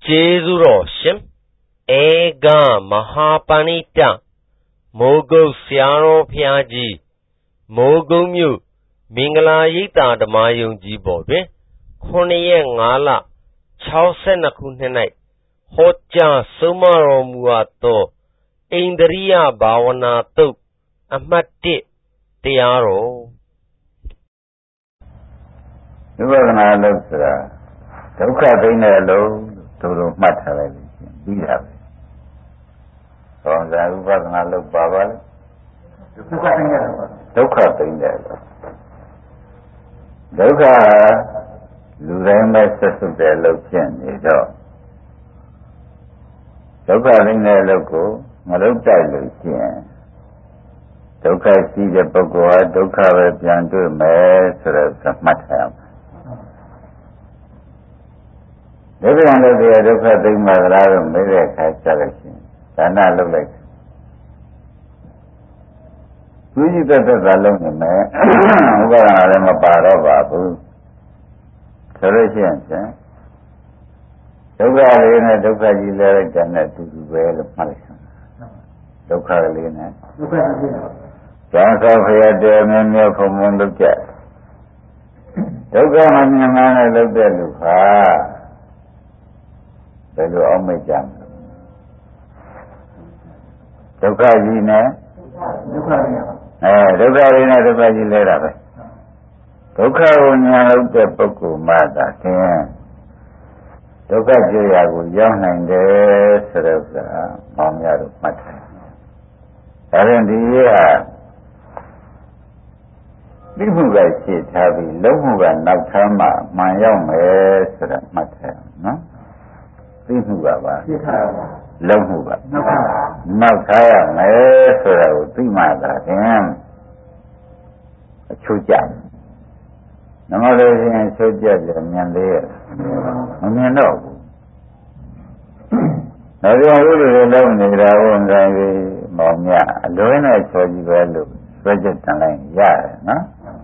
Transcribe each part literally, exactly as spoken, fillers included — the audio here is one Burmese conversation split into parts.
ကျေးဇူးတော်ရှင်ဧကမဟာပဏိတမိုးကုတ်ဆရာတော်ဘုရားကြီးမိုးကုတ်မြို့မင်္ဂလာရိပ်သာဓမ္မယုံကြည်ပေါ်တွင်ခုနှစ်ရက်ငါးလခြောက်ဆယ်နှစ်ခုနှစ်၌ဟောကြားဆုံးမတော်မူအပ်သောဣန္ဒြိယဘာဝနာသုတ်အမှတ်တစ်တရားတော်ဝိပဿနာလို့ဆိုတာဒုက္ခသိတဲ့အလုံးတို့တို့မှတ်ထားလိုက်လို့ရှိရင်ပြီးတာပဲ။ဟောဇာဝိပဿနာလို့ပါပါလေဒုက္ခသိတဲ့ဒုက္ခသိတဲ့ဒုက္ခလူတိုင်းပဲဆက်စုပ်တဲ့အလုပ်ဖြစ်နေတော့ဒုက္ခသိတဲ့အလုပ်ကိုမလုပ်တိုက်လို့ရှိရင်ဒုက္ခရှိတဲ့ပုဂ္ဂိုလ်ဟာဒုက္ခပဲပြန်တွေ့မယ်ဆိုတော့မှတ်ထားရမယ်ဒုက္ခလည်းတရားဒုက္ခသိမှသလားလို့မေးတဲ့အခါကျလို့ရှိရင်ဒါနလုပ်လိုက်သူကြီးသက်သက်သာလုံးနေမယ်ဥပဒါလည်းမပါတော့ပါဘူးဆိုလို့ရှိရင်ဒုက္ခလေးနဲ့ဒုက္ခကြီးလဲလိုက်တဲ့နဲ့တူတူပဲလို့မှတ်လိုက်ဒုက္ခလေးနဲ့ဒုက္ခကြီးကျန်သောဖရာတဲမြဲမြဲဖုံဖုံလုပ်ကြဒုက္ခမမြင်မှန်းနဲ့လုပ်တဲ့လူဟာဘယ်လိုအောင်မိတ်ကြမလဲဒုက္ခကြီးနဲ့ဒုက္ခကြီးအဲဒုက္ခကြီးနဲ့ဒုက္ခကြီးလဲတာပဲဒုက္ခကိုညာလို့တဲ့ပုဂ္ဂိုလ်မှသာခင်ဒုက္ခကြရာကိုရောက်နိုင်တယ်ဆိုတော့ကမောင်ရတို့မှတ်တယ်ဒါရင်ဒီရသိမှုကရှင်းထားပြီးလုံးမှုကနောက်ထမ်းမှမှန်ရောက်မယ်ဆိုတော့မှတ်တယ်နော်သိမှုကပါရှင်းထားပါလုံးမှုကနောက်ထားရမယ်ဆိုတာကိုသိမှသာခင်အချိုးကြနမလို့ရှိရင်ချိုးကြပြမြင်သေးရဲ့မမြင်တော့ဘူးဒါကြောင့်ဥဒ္ဒေလုံးနေတာဝန်ဆိုင်ပြီးမောင်မြအလွဲနဲ့ချောကြည့်ပဲလို့ဆွဲချက်တန်လိုက်ရတယ်နော်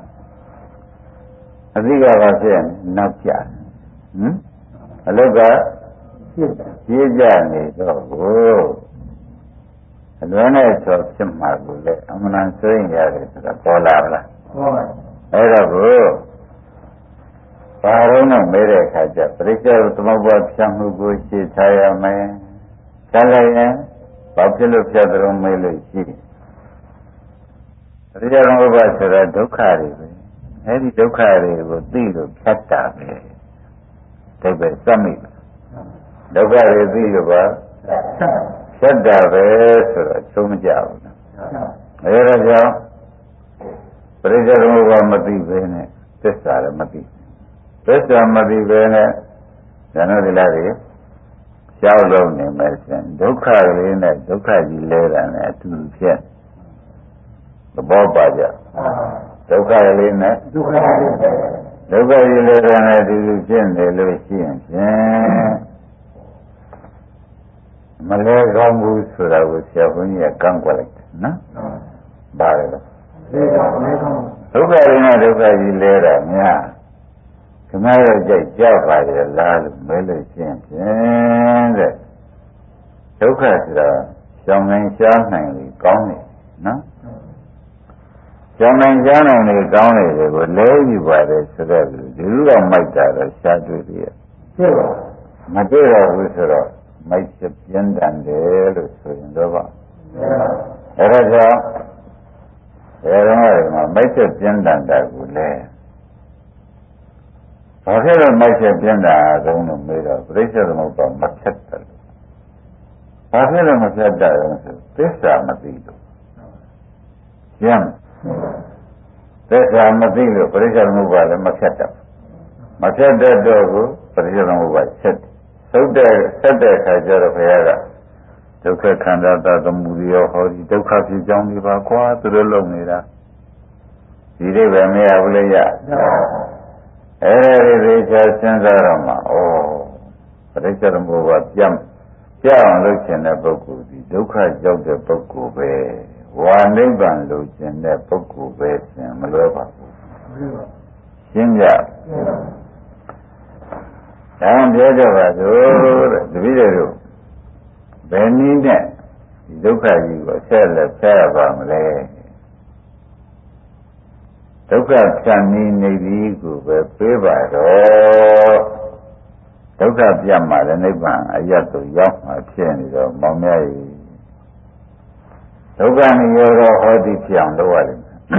အသိကဘာဖြစ်နောက်ကြဟမ်အလုတ်ကရှင်းကြနေတော့ကိုအလွဲနဲ့ချောဖြစ်မှာကိုလေအမှန်ဆိုရင်ရတယ်ဆိုတာပေါ်လာပါလားပေါ်ပါအဲ့တော့ကိုဘာလို့နဲ့မဲတဲ့အခါကျပရိစ္ဆေသမုပ္ပါဖြတ်မှုကိုရှင်းထားရမယ်။ဆက်လိုက်ရင်ဘာဖြစ်လို့ဖြတ်တယ်မဲလို့ရှိတယ်။ပရိစ္ဆေသမုပ္ပါဆိုတာဒုက္ခတွေပဲ။အဲဒီဒုက္ခတွေကိုသိလို့ဖြတ်တာပဲ။ဒါပဲစမိဒုက္ခတွေသိလို့ပါဖြတ်တာပဲဆိုတော့သုံးမကြဘူး။အဲဒါကြောင့်ပရိစ္ဆေသမုပ္ပါမသိဘဲနဲ့သစ္စာလည်းမသိသစ္စာမသိပဲနဲ့ဇာနတိလာတွေကြောက်လုံးနေမယ်ဆိုရင်ဒုက္ခလေးနဲ့ဒုက္ခကြီးလဲတာနဲ့အတူတူဖြစ်သဘောပါကြဒုက္ခလေးနဲ့ဒုက္ခကြီးဒုက္ခကြီးလဲတာနဲ့အတူတူဖြစ်နေလို့ရှိရင်ဖြင့်မလဲကောင်းဘူးဆိုတာကိုဆရာဘုန်းကြီးကကန့်ကွက်လိုက်တယ်နော်ဘာလဲလဲဒုက္ခလေးနဲ့ဒုက္ခကြီးလဲတာများခမရကြိုက်ကြပါရဲ့လားလို့မဲလို့ရှင်းဖြင့်တဲ့ဒုက္ခဆိုတာကြောင်နိုင်ရှားနိုင်လေကောင်းတယ်နော်ကြောင်နိုင်ရှားနိုင်လေကောင်းတယ်ကိုလဲယူပါတယ်ဆိုတော့ဒီလိုတော့မိုက်တာတော့ရှားတွေ့ပြီဖြစ်ပါမတွေ့တော့ဘူးဆိုတော့မိုက်ပြင်းတန်တယ်လို့ဆိုရင်တော့ပါအဲဒါကြောင့်ဘယ်တော့မှမိုက်ပြင်းတန်တာကိုလဲဘာဖြစ်လို့မိုက်ချက်ပြင်းတာသုံးလို့မေးတော့ပြိဿသမုပ္ပါမဖြတ်တယ်ဘာဖြစ်လို့မဖြတ်တယ်ဆိုသစ္စာမသိလို့ကျမ်းသစ္စာမသိလို့ပြိဿသမုပ္ပါလည်းမဖြတ်တယ်မဖြတ်တဲ့တော့ကိုပြိဿသမုပ္ပါဆက်သုတ်တဲ့ဆက်တဲ့အခါကျတော့ဘုရားကဒုက္ခခန္ဓာတသမုဒယောဟောဒီဒုက္ခဖြစ်ကြောင်းဒီပါကွာသူတို့လုံနေတာဒီလေးပဲမရဘူးလေရအဲဒီဒီချာစဉ်းစားတော့မှဩပရိစ္ဆေသမုပ္ပါပြတ်ပြအောင်လုပ်ခြင်းတဲ့ပုဂ္ဂိုလ်ဒီဒုက္ခရောက်တဲ့ပုဂ္ဂိုလ်ပဲဝါနိဗ္ဗာန်လိုချင်တဲ့ပုဂ္ဂိုလ်ပဲရှင်မလွဲပါဘူးရှင်းကြဒါပြောကြပါစို့တဲ့လူတယ်ဘယ်နည်းနဲ့ဒီဒုက္ခကြီးကိုဆက်လက်ဖျက်ရပါမလဲဒုက္ခဖြတ်နည်းနေပြီကိုပဲပေးပါတော့ဒုက္ခပြတ်မှလည်းနိဗ္ဗာန်အရတ်သို့ရောက်မှဖြစ်နေတော့မောင်မြတ်ကြီးဒုက္ခនិရောဓဟောတိဖြစ်အောင်လုပ်ရတယ်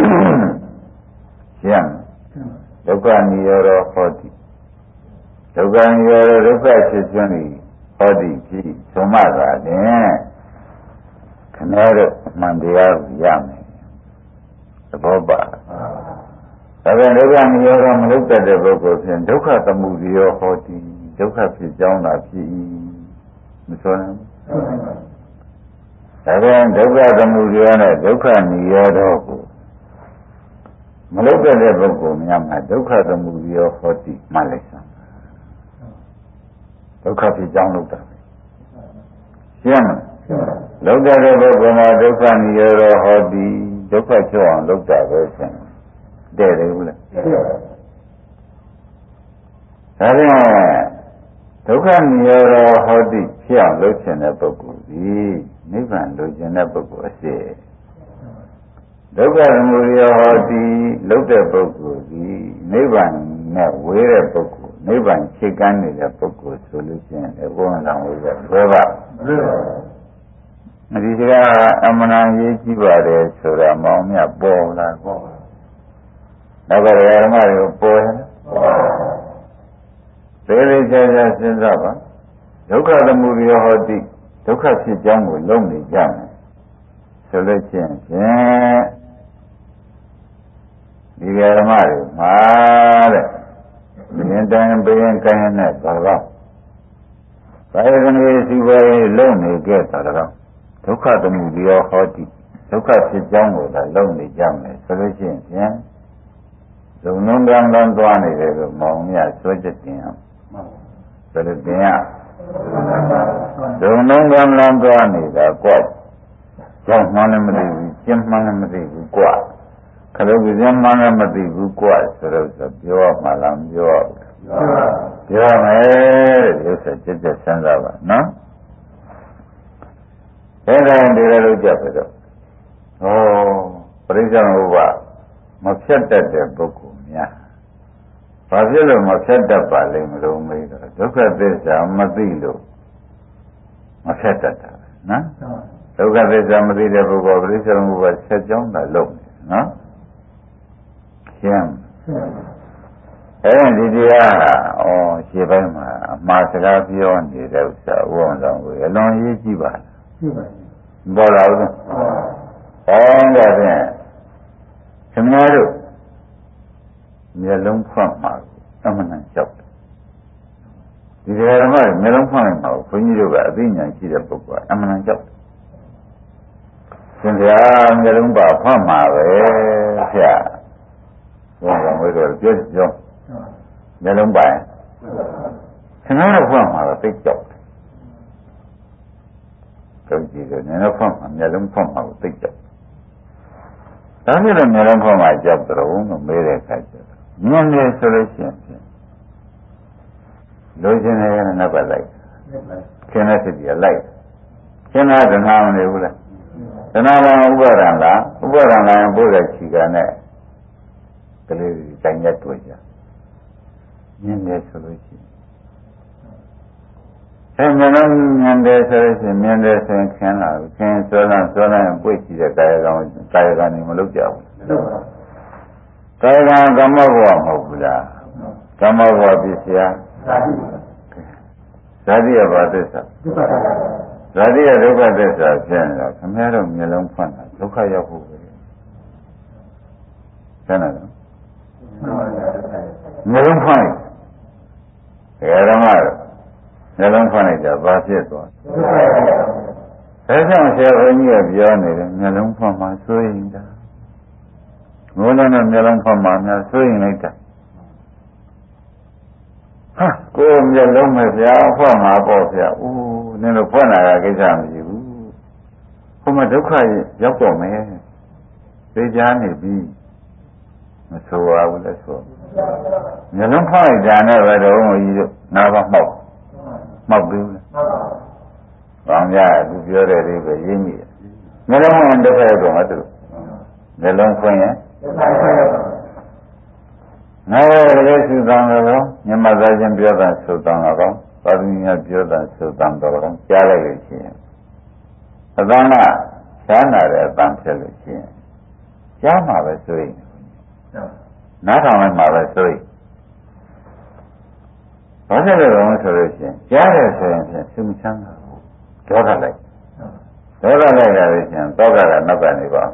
ရှင်းဒုက္ခនិရောဓဟောတိဒုက္ခនិရောဓဒုက္ခဖြစ်ခြင်းဤဟောတိဖြစ်သုံးမသာဖြင့်ခဏတော့မှန်တရားကိုရမယ်သဘောပါဒါပေမဲ့ဒုက္ခនិရောဓမလုပ်တတ်တဲ့ပုဂ္ဂိုလ်ဖြင့်ဒုက္ခသမုဒယဟောတိဒုက္ခဖြစ်ကြောင်းသာဖြစ်၏မဆိုနိုင်ဒါပေမဲ့ဒုက္ခသမုဒယနဲ့ဒုက္ခនិရောဓကိုမလုပ်တတ်တဲ့ပုဂ္ဂိုလ်များမှာဒုက္ခသမုဒယဟောတိမှလိုက်စမ်းဒုက္ခဖြစ်ကြောင်းလုပ်တာရှင်းမလားလုပ်တဲ့ပုဂ္ဂိုလ်မှာဒုက္ခនិရောဓဟောတိဒုက္ခချောအောင်လုပ်တာပဲဆင်တဲ့တယ်ဘူးလားဒါဖြင့်ဒုက္ခនិရောဓဟောတိဖြစ်အောင်လုပ်ချင်တဲ့ပုဂ္ဂိုလ်ဒီနိဗ္ဗာန်လိုချင်တဲ့ပုဂ္ဂိုလ်အစစ်ဒုက္ခသမုဒယဟောတိလုပ်တဲ့ပုဂ္ဂိုလ်ဒီနိဗ္ဗာန်နဲ့ဝေးတဲ့ပုဂ္ဂိုလ်နိဗ္ဗာန်ခြေကမ်းနေတဲ့ပုဂ္ဂိုလ်ဆိုလို့ရှိရင်ဘုရားတော်ဝေးတဲ့ဘယ်ပါဒီစကားအမှန်တန်ရေးကြည့်ပါတယ်ဆိုတာမောင်မြတ်ပေါ်လာပေါ့နောက်ကဓမ္မတွေကိုပေါ်ရသေးသေးချာချာစဉ်းစားပါဒုက္ခသမုဒယဟောတိဒုက္ခဖြစ်ကြောင်းကိုလုံးနေကြမယ်ဆိုလို့ရှိရင်ဖြင့်ဒီဓမ္မတွေမှာတဲ့မြင်တိုင်းပြင်းကိုင်းနဲ့သာတော့ဘာယကနေစီပွားရေးလုံးနေကြတာတော့ဒုက္ခသမုဒယဟောတိဒုက္ခဖြစ်ကြောင်းကိုလည်းလုံးနေကြမယ်ဆိုလို့ရှိရင်ဖြင့်ဇုံလုံးကံလန်းသွားနေတယ်လို့မောင်မြတ်ဆွဲချက်တင်အောင်ဆိုလို့တင်ရဇုံလုံးကံလန်းသွားနေတာကွာကြောင့်မှန်းလည်းမသိဘူးကျင်းမှန်းလည်းမသိဘူးကွာခလုတ်ကင်းမှန်းလည်းမသိဘူးကွာဆိုတော့ပြောမှလားမပြောပြောမယ်တဲ့ဒီဥစ္စာကြက်ကြက်စဉ်းစားပါနော်ဒါကဒီလိုလုပ်ကြပြီတော့ဩပရိစ္ဆေဥပမဖြတ်တတ်တဲ့ပုဂ္ဂိုလ်များဘာဖြစ်လို့မဖြတ်တတ်ပါလိမ့်မလို့မေးတော့ဒုက္ခသစ္စာမသိလို့မဖြတ်တတ်တာနော်ဒုက္ခသစ္စာမသိတဲ့ပုဂ္ဂိုလ်ပရိစ္ဆေဥပဆက်ကြောင်းတာလုပ်နေနော်ရှင်းအဲဒီတရားဟာဩရှင်းပိုင်းမှာအမှားစကားပြောနေတဲ့ဥစ္စာဥအောင်ဆောင်ကိုအလွန်ရေးကြည့်ပါဘောလာဦးအဲဒါဖြင့်ခင်ဗျားတို့မျက်လုံးဖွင့်မှာအမှန်တန်ကြောက်တယ်ဒီတရားဓမ္မတွေမျက်လုံးဖွင့်မှာဘုန်းကြီးတို့ကအသိဉာဏ်ရှိတဲ့ပုဂ္ဂိုလ်ကအမှန်တန်ကြောက်တယ်ရှင်ဗျာမျက်လုံးပါဖွင့်မှာပဲဆရာဘုရားဝိတော်ပြောပြောမျက်လုံးပါခင်ဗျားတို့ဖွင့်မှာတော့သိကြောက်တယ်ကြည့်တယ်နည်းနည်းဖွင့်မှာမျက်လုံးဖွင့်မှာကိုသိကြောက်ဒါနဲ့လည်းမျက်လုံးဖွင့်မှာကြောက်တယ်လို့မေးတဲ့အခါကျတော့မြင်တယ်ဆိုလို့ရှိရင်လိုချင်တယ်ကနောက်ကလိုက်ခင်တဲ့စိတ်ကြီးလိုက်ခင်တဲ့ဒနာမနေဘူးလားဒနာကဥပါဒံလားဥပါဒံလည်းပို့တဲ့ခြေကနဲ့ကလေးကြီးတိုင်ရက်တွေ့ကြမြင်တယ်ဆိုလို့ရှိရင်အဲမျက်လုံးမြင်တယ်ဆိုလို့ရှိရင်မြင်တယ်ဆိုရင်ခင်လာခင်ဆွဲလာဆွဲလာရင်ပွေ့ရှိတဲ့ကာယကံကာယကံနေမလုပ်ကြဘူးကာယကံကမ္မဘဝမဟုတ်ဘူးလားကမ္မဘဝပစ္စယဇာတိယဘာသစ္စာဇာတိယဒုက္ခသစ္စာဖြစ်နေတာခင်ဗျားတို့မျက်လုံးဖွင့်တာဒုက္ခရောက်ဖို့ပဲဆန်းတယ်မျက်လုံးဖွင့်တယ်ဓမ္မတော့မျက်လုံးဖွင့်လိုက်တာဘာဖြစ်သွားလဲဒါကြောင့်ဆရာဘုန်းကြီးကပြောနေတယ်မျက်လုံးဖွင့်မှဆိုရင်တာငိုးလုံးနဲ့မျက်လုံးဖွင့်မှများဆိုရင်လိုက်တာဟာကိုယ်မျက်လုံးမဲ့ဗျာဖွင့်မှာပေါ့ဗျာဦးနင်တို့ဖွင့်လာတာကိစ္စမရှိဘူးဘုမဒုက္ခရောက်တော့မယ်သိကြနေပြီမဆိုပါဘူးလဲဆိုမျက်လုံးဖွင့်လိုက်တာနဲ့ပဲတော့ဘုန်းကြီးတို့နားပါမှောက်မောက်ပြီးလားကောင်းကြအခုပြောတဲ့လေးပဲရင်းမိတယ်နှလုံးဝင်တစ်ဖက်တော့မတူနှလုံးခွင်းရင်ငါရဲ့စုတန်တော်မြတ်သားချင်းပြောတာစုတန်တော်ပါဠိများပြောတာစုတန်တော်ကြားလိုက်လို့ရှိရင်အတန်းကရှားနာတဲ့အတန်းဖြစ်လို့ရှိရင်ကြားမှာပဲဆိုရင်နားထောင်လိုက်မှာပဲဆိုရင်ဘာဖြစ်လို့လဲဆိုလို့ရှိရင်ကြားတယ်ဆိုရင်ဖြင့်သူချမ်းသာဘူးဒေါသလိုက်ဒေါသလိုက်ရလို့ရှိရင်တောကကနောက်ကနေပါ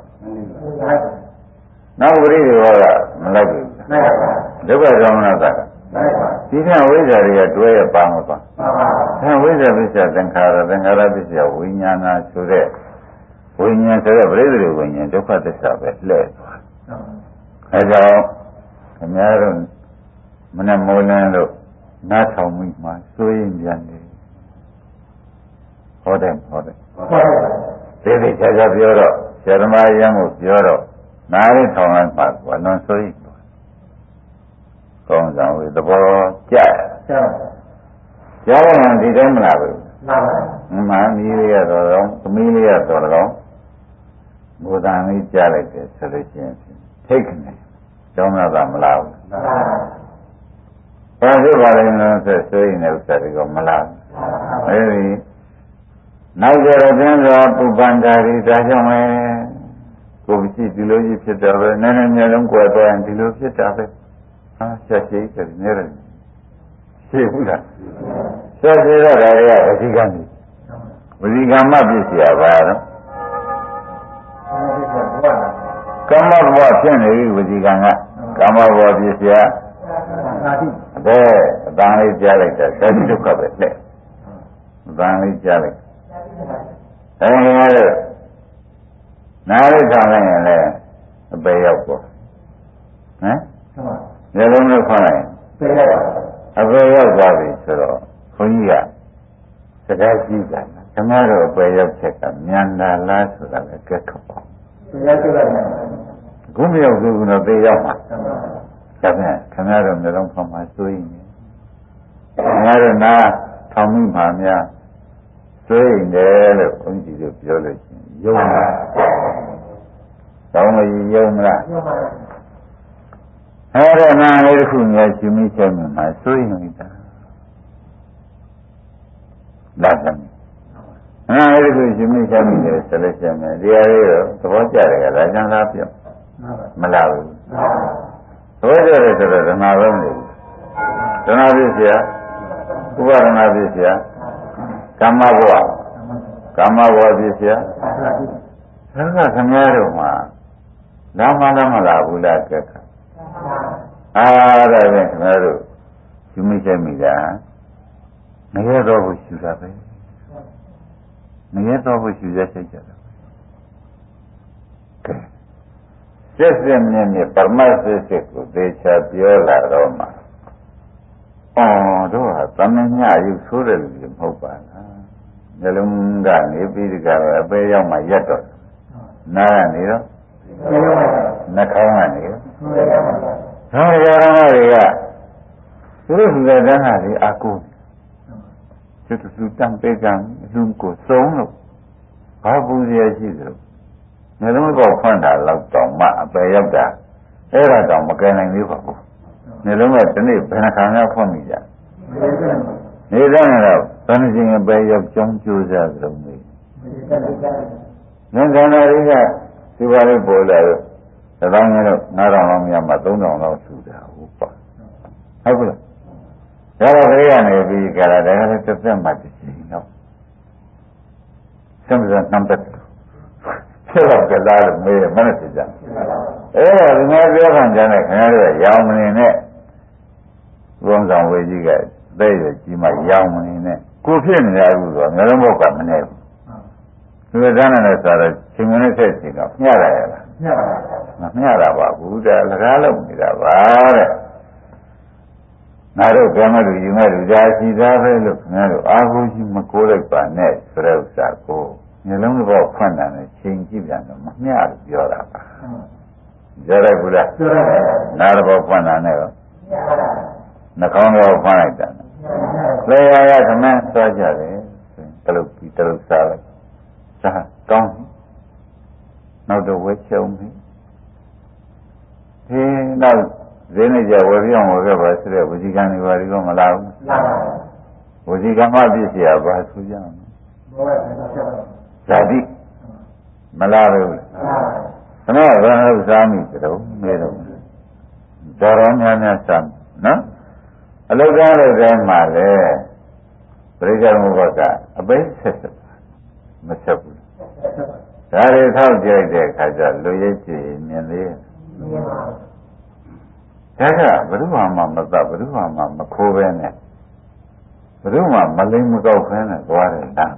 နောက်ပရိသေဝကမလိုက်ဘူးဒုက္ခသောမနတာကဒီကဝိဇ္ဇာတွေကတွဲရပါမှာပါအဲဝိဇ္ဇာပစ္စယသင်္ခါရသင်္ခါရပစ္စယဝိညာဏဆိုတဲ့ဝိညာဉ်ဆိုတဲ့ပရိသေဝိညာဉ်ဒုက္ခသစ္စာပဲလှည့်သွားအဲကြောင့်ခင်ဗျားတို့မနဲ့မိုးလင်းလို့နားထောင်မိမှစိုးရင်ပြန်တယ်ဟောတယ်ဟောတယ်သေသေးချာချာပြောတော့ဆရာသမားရမ်းကိုပြောတော့နားလေးထောင်လိုက်မှကွာလွန်စိုးရင်ကောင်းဆောင်ဝေသဘောကြက်ကြားရင်ဒီတိုင်းမလားဘူးမှန်ပါဘူးမှန်မီးလေးရတော့သမီးလေးရတော့တော့ဘုရားလေးကြားလိုက်တယ်ဆိုလို့ရှိရင်ထိတ်နေကျောင်းသားမလားဘူးမှန်ပါဘာဖြစ်ပါလဲလို့ဆိုဆိုရင်လည်းဥစ္စာတွေကမလားအဲဒီနောက်ကြတော့ပြန်စွာပုပ္ပန္တာရီဒါကြောင့်ပဲကိုယ်ရှိဒီလိုကြီးဖြစ်တော့ပဲနည်းနည်းမျိုးလုံးကွယ်သွားရင်ဒီလိုဖြစ်တာပဲဟာဆက်ရှိတယ်နေရတယ်ရှိဘူးလားဆက်ရှိတော့ဒါတွေကဝစီကံကြီးဝစီကံမှပြည့်စရာပါတော့ကမ္မဘဝဖြစ်နေပြီဝစီကံကကမ္မဘဝပြည့်စရာအဲအတန်လေးကြားလိုက်တာသတိဒုက္ခပဲလက်အတန်လေးကြားလိုက်အဲဒီကတော့နားလေးထောင်လိုက်ရင်လည်းအပေရောက်ပေါ့ဟမ်မျက်လုံးနဲ့ခွန်းလိုက်အပေရောက်သွားပြီဆိုတော့ခွန်ကြီးကစကားကြီးတာခင်ဗျားတို့အပေရောက်ချက်ကမြန်တာလားဆိုတာလည်းကြက်ခပေါ့တရားကျလိုက်ခုမရောက်ဘူးတော့ပေရောက်မှာဒါဖြင့်ခင်ဗျားတို့မျိုးလုံးဖောင်းမှစိုးရင်ခင်ဗျားတို့နားထောင်မိမှများစိုးရင်တယ်လို့ဘုန်းကြီးတို့ပြောလို့ရှိရင်ယုံလားတောင်းမယုံမလားယုံပါဘူးအဲ့ဒါနာလေးတစ်ခုများရှင်မိချက်မှာစိုးရင်နေတာလာတယ်နာလေးတစ်ခုရှင်မိချက်မိတယ်ဆိုလို့ရှိရင်ဒီအရေးတော့သဘောကျတယ်ကဒါကြောင့်လားပြောမလားဘူးသဘောကျတယ်ဆိုတော့ဓမ္မဘုံနေဓမ္မပြည့်စရာဥပါဒနာပြည့်စရာကမ္မဘဝကမ္မဘဝပြည့်စရာဒါကခင်ဗျားတို့မှာလာမလားမလားဘူးလားကဲကအားဒါဖြင့်ခင်ဗျားတို့ယူမိချက်မိတာမရတော့ဘူးရှူတာပဲမရတော့ဘူးရှူရစိတ်ကြတာကဲစစ်စစ်မြင့်မြင့်ပရမတ်စစ်စစ်ကိုသေချာပြောလာတော့မှအော်တို့ဟာသမညရုပ်ဆိုးတယ်လို့မဟုတ်ပါလားညလုံးကနေပြီးဒီကအပေရောက်မှရက်တော့နားကနေတော့နှာခေါင်းကနေတော့ဒါရရတွေကသူတို့စုတဲ့တန်းဟာဒီအကူသူတို့စုတံပေကံလူကိုစုံလို့ဘာပူရရှိသလိုညလုံးကောဖွင့်တာတော့တောင်မှအပေရောက်တာအဲ့ဒါတောင်မကယ်နိုင်သေးပါဘူးညလုံးကဒီနေ့ဘယ်နှခါမှဖွင့်မိကြနေတဲ့တော့ဘယ်နှချိန်အပေရောက်ကြောင်းကြိုးစားကြုံနေဉာဏ်ကံတွေကဒီပါလေးပေါ်လာတော့သတောင်းရတော့ငါးထောင်လောက်မြတ်မှသုံးထောင်လောက်ထူတာဟုတ်ပါဟုတ်ကဲ့ဒါတော့ခေကနေပြီးကြတာဒါကလည်းတစ်သက်မှတစ်ချိန်တော့စံစံနံပါတ်ဆက်တော့ကြလားလို့မေးမနဲ့ဖြစ်ကြအဲ့တော့ဒီမှာပြောခံကြတဲ့ခင်ဗျားတို့ရောင်မနေနဲ့ဘုံဆောင်ဝေကြီးကတဲ့ရကြီးမှရောင်မနေနဲ့ကိုဖြစ်နေရဘူးဆိုတော့မျိုးလုံးဘောက်ကမနေဘူးသူကတန်းနဲ့ဆိုတော့ချိန်မနဲ့ဆက်စီတော့မျှရတယ်လားမျှပါပါမမျှတာပါဘူးတဲ့လကားလုံးနေတာပါတဲ့ငါတို့ကံမလို့ယူမဲ့လူသားရှိသားပဲလို့ခင်ဗျားတို့အာဟုရှိမကိုးလိုက်ပါနဲ့ဆိုတဲ့ဥစ္စာကိုမျိုးလုံးဘောဖွင့်တာနဲ့ချိန်ကြည့်ပြန်တော့မမျှလို့ပြောတာပါပြောလိုက်ဘူးလားပြောလိုက်ပါနားဘောဖွင့်တာနဲ့ရောနှာခေါင်းဘောဖွင့်လိုက်တာလေယာရခမန်းသွားကြတယ်တလုတ်ပြီးတလုတ်စားလိုက်စားကောင်းနောက်တော့ဝဲချုံပြီဒီနောက်ဈေးနေကြဝယ်ပြောင်းဝယ်ခဲ့ပါဆိုတဲ့ဝစီကံတွေဘာတွေတော့မလာဘူးလာပါဘူးဝစီကံမပြည့်စရာဘာဆိုကြအောင်ဇာတိမလာဘူးခဏကဘာလို့စားမိကြတော့မဲတော့တော်တော်များများစားနော်အလုတ်ကားတဲ့တိုင်းမှာလေပရိစ္ဆေမဘတ်ကအပိဆက်ဆက်မဆက်ဘူးဒါတွေထောက်ကြိုက်တဲ့အခါကျလူရိပ်ကြည့်မြင်သေးမြင်ပါဒါကဘယ်သူမှမသတ်ဘယ်သူမှမခိုးပဲနဲ့ဘယ်သူမှမလိမ့်မကောက်ဖဲနဲ့သွားတယ်လား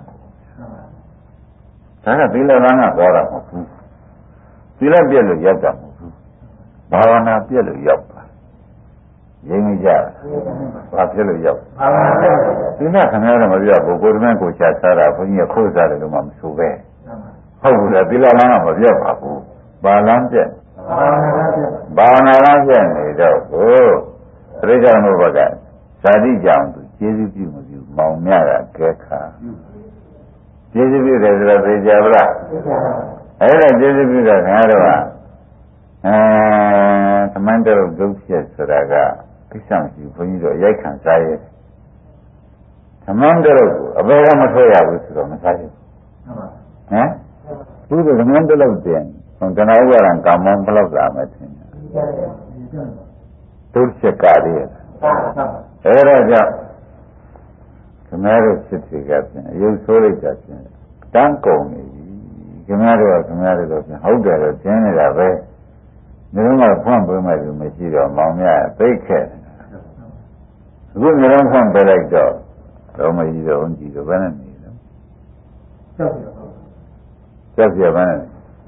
ဒါကသီလကံကသွားတာမဟုတ်ဘူးသီလပြည့်လို့ရောက်တာမဟုတ်ဘူးဘာဝနာပြည့်လို့ရောက်တာရင်းကြဘာဖြစ်လို့ရောက်သီလခင်ဗျားတော့မပြောဘူးကိုယ်တမန်ကိုချစားတာဘုန်းကြီးခိုးစားတယ်လို့မှမဆိုပဲဟုတ်ဘူးလေသီလကံကမပြောပါဘူးဘာလမ်းပြည့်ဘာဝနာလမ်းပြည့်နေတော့ကိုပရိစ္ဆေမဘတ်ကဇာတိကြောင့်သူကျေးဇူးပြုမပြုမောင်မြတာကဲခါကျေးဇူးပြုတယ်ဆိုတော့သိကြပါလားအဲ့ဒါကျေးဇူးပြုတာခင်ဗျားတို့ကအဲသမန္တရုပ်ဒုက္ခဆိုတာကကိစ္စမရှိဘုန်းကြီးတို့ရိုက်ခံစားရဲသမန္တရုပ်ကိုအဘယ်ကမထွက်ရဘူးဆိုတော့မစားရဘူးဟမ်သူကသမန္တရုပ်တင်ဟိုတဏှာဥပါဒံကာမဘယ်လောက်လာမယ်ထင်တယ်ဒုက္ခကလေးအဲ့ဒါကြောင့်ခင်ဗျားတို့ဖြစ်စီကဖြင့်အယုတ်ဆိုးလိုက်တာဖြင့်တန်းကုန်နေပြီခင်ဗျားတို့ကခင်ဗျားတို့တော့ဖြင့်ဟုတ်တယ်လို့ကျင်းနေတာပဲမျိုးလုံးကဖွင့်ပေးမှလူမရှိတော့မောင်မြသိခဲ့အခုမျိုးလုံးဖွင့်ပေးလိုက်တော့တော့မကြီးတော့ဦးကြီးတော့ဘယ်နဲ့နေလဲကြောက်ရပါနဲ့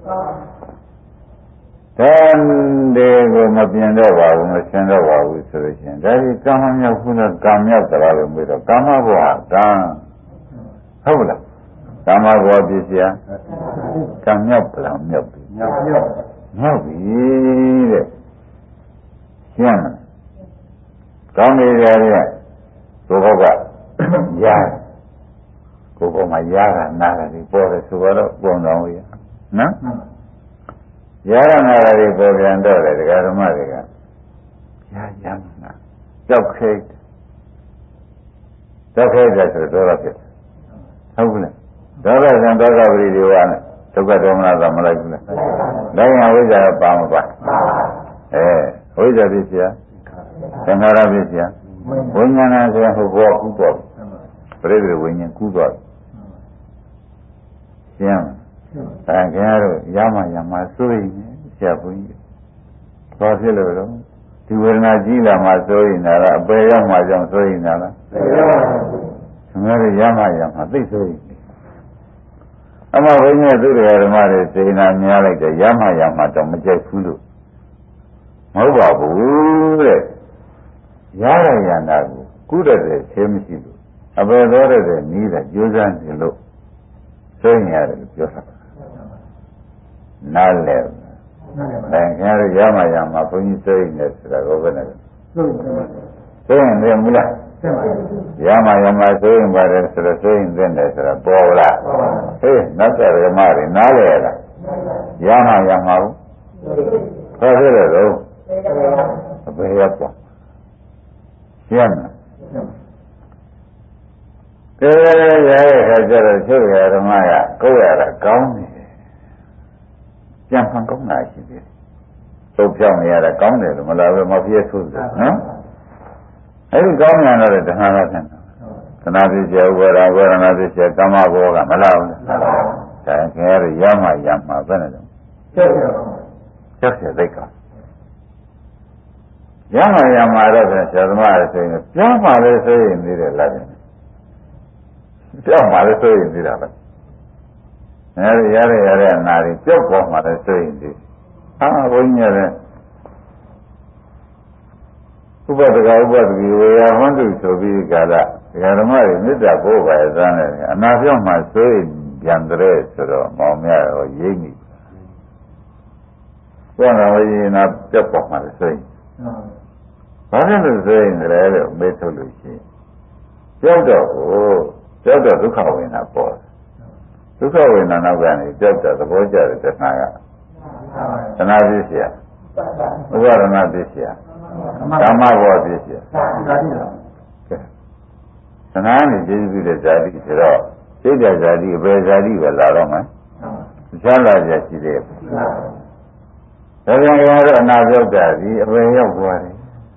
တန်တွေကိုမပြင်တော့ပါဘူးမရှင်းတော့ပါဘူးဆိုလို့ရှိရင်ဒါဒီကာမမြောက်ခုနကံမြောက်သလားလို့ပြောတော့ကာမဘဝကံဟုတ်လားကာမဘဝပြည့်စရာကံမြောက်ပလားမြောက်ပြီမြောက်မြောက်မြောက်ပြီတဲ့ရှင်းမလားကောင်းနေကြရဲ့ကိုဘကရာကိုဘမှာရာတာနာတာဒီပေါ်တယ်ဆိုတော့ပုံတော်ရနော်ရာရနာတွေပေါ်ပြန်တော့တယ်ဒကာဓမ္မတွေကရာရနာကြောက်ခဲကြောက်ခဲတယ်ဆိုတော့တော့ဖြစ်ဟုတ်ဘူးလားဒေါသဆံဒေါသပရိဒီဝါနဲ့ဒုက္ခဒေါမနသာမလိုက်ဘူးလားတိုင်းရဝိဇ္ဇာပါမပါအဲဝိဇ္ဇာဖြစ်เสียသင်္ခါရဖြစ်เสียဝိညာဏဆိုရင်ဟိုဘောကူးတော့ပရိသေဝိညာဉ်ကူးတော့ရှင်းအဲခင်ဗျားတို့ရမရမစိုးရင်ဆရာဘုန်းကြီးဘာဖြစ်လို့လဲဒီဝေဒနာကြီးလာမှစိုးရင်လားအပေရောက်မှကြောင့်စိုးရင်လားခင်ဗျားတို့ရမရမသိစိုးရင်အမဘုန်းကြီးသူတွေဓမ္မတွေစေနာများလိုက်တယ်ရမရမတော့မကြိုက်ဘူးလို့မဟုတ်ပါဘူးတဲ့ရရရနာကိုကုတတဲ့သေးမရှိလို့အပေတော်တဲ့နီးတဲ့ကြိုးစားနေလို့စိုးရင်ရတယ်လို့ပြောတာနားလဲတယ်ခင်ဗျားရမရမဘုန်းကြီးစိုးရင်လည်းဆိုတာကိုပဲနဲ့စိုးရင်လည်းမလားရမရမစိုးရင်ပါတယ်ဆိုတော့စိုးရင်သိတယ်ဆိုတာပေါ်လားဟေးနတ်တော်ဓမ္မတွေနားလဲလားရမရမဘူးခေါ်ရတယ်တော့အဘယ်ရောက်ပါရှင်းလားကဲရရဲ့ခါကျတော့ချုပ်ရဓမ္မကကိုယ်ရတာကောင်းနေတယ်ပြန်ဖန်ကောင်းတာရှိတယ်သုတ်ပြောင်းနေရတာကောင်းတယ်လို့မလားပဲမပြည့်စုံတယ်နော်အဲ့ဒီကောင်းမြန်တော့တဏှာကပြန်တာတဏှာပြည့်ကျဥပါဒဝေဒနာပြည့်ကျကာမဘောကမလားဘူးဒါခင်ဗျားတို့ရမှရမှပဲနဲ့တော့ချက်ရချက်ရသိကောရမှရမှတော့ဆရာသမားဆိုရင်ပြောင်းပါလေဆိုရင်နေတယ်လားပြောင်းပါလေဆိုရင်နေတာပဲအဲဒီရရရတဲ့အနာတွေကြောက်ပေါ်မှာလည်းဆိုရင်ဒီအာဘုန်းကြီးရဲ့ဥပဒကဥပဒကီဝေယဟွန်းတုဆိုပြီးကာလဒကာဓမ္မတွေမေတ္တာပို့ပါရဲ့သမ်းတယ်အနာပြောင်းမှဆိုရင်ပြန်တဲ့ဆိုတော့မောင်မြတ်ရောရိပ်နေပြောင်းတော့ရင်နာကြောက်ပေါ်မှာလည်းဆိုရင်ဘာဖြစ်လို့ဆိုရင်လည်းလို့မေးထုတ်လို့ရှိရင်ပြောက်တော့ကိုပြောက်တော့ဒုက္ခဝေဒနာပေါ်ဒုက္ခဝေဒနာနောက်ကနေပြောက်တော့သဘောကျတဲ့တဏှာကတဏှာပြည့်เสียဥပါဒနာပြည့်เสียဓမ္မဘောပြည့်เสียတဏှာနဲ့ကျေစုတဲ့ဇာတိဆိုတော့စိတ်တဲ့ဇာတိအပေဇာတိပဲလာတော့မယ်ချမ်းသာကြရှိသေးတယ်ဒါပြန်ကြတော့အနာပြောက်တာဒီအပေရောက်သွားတယ်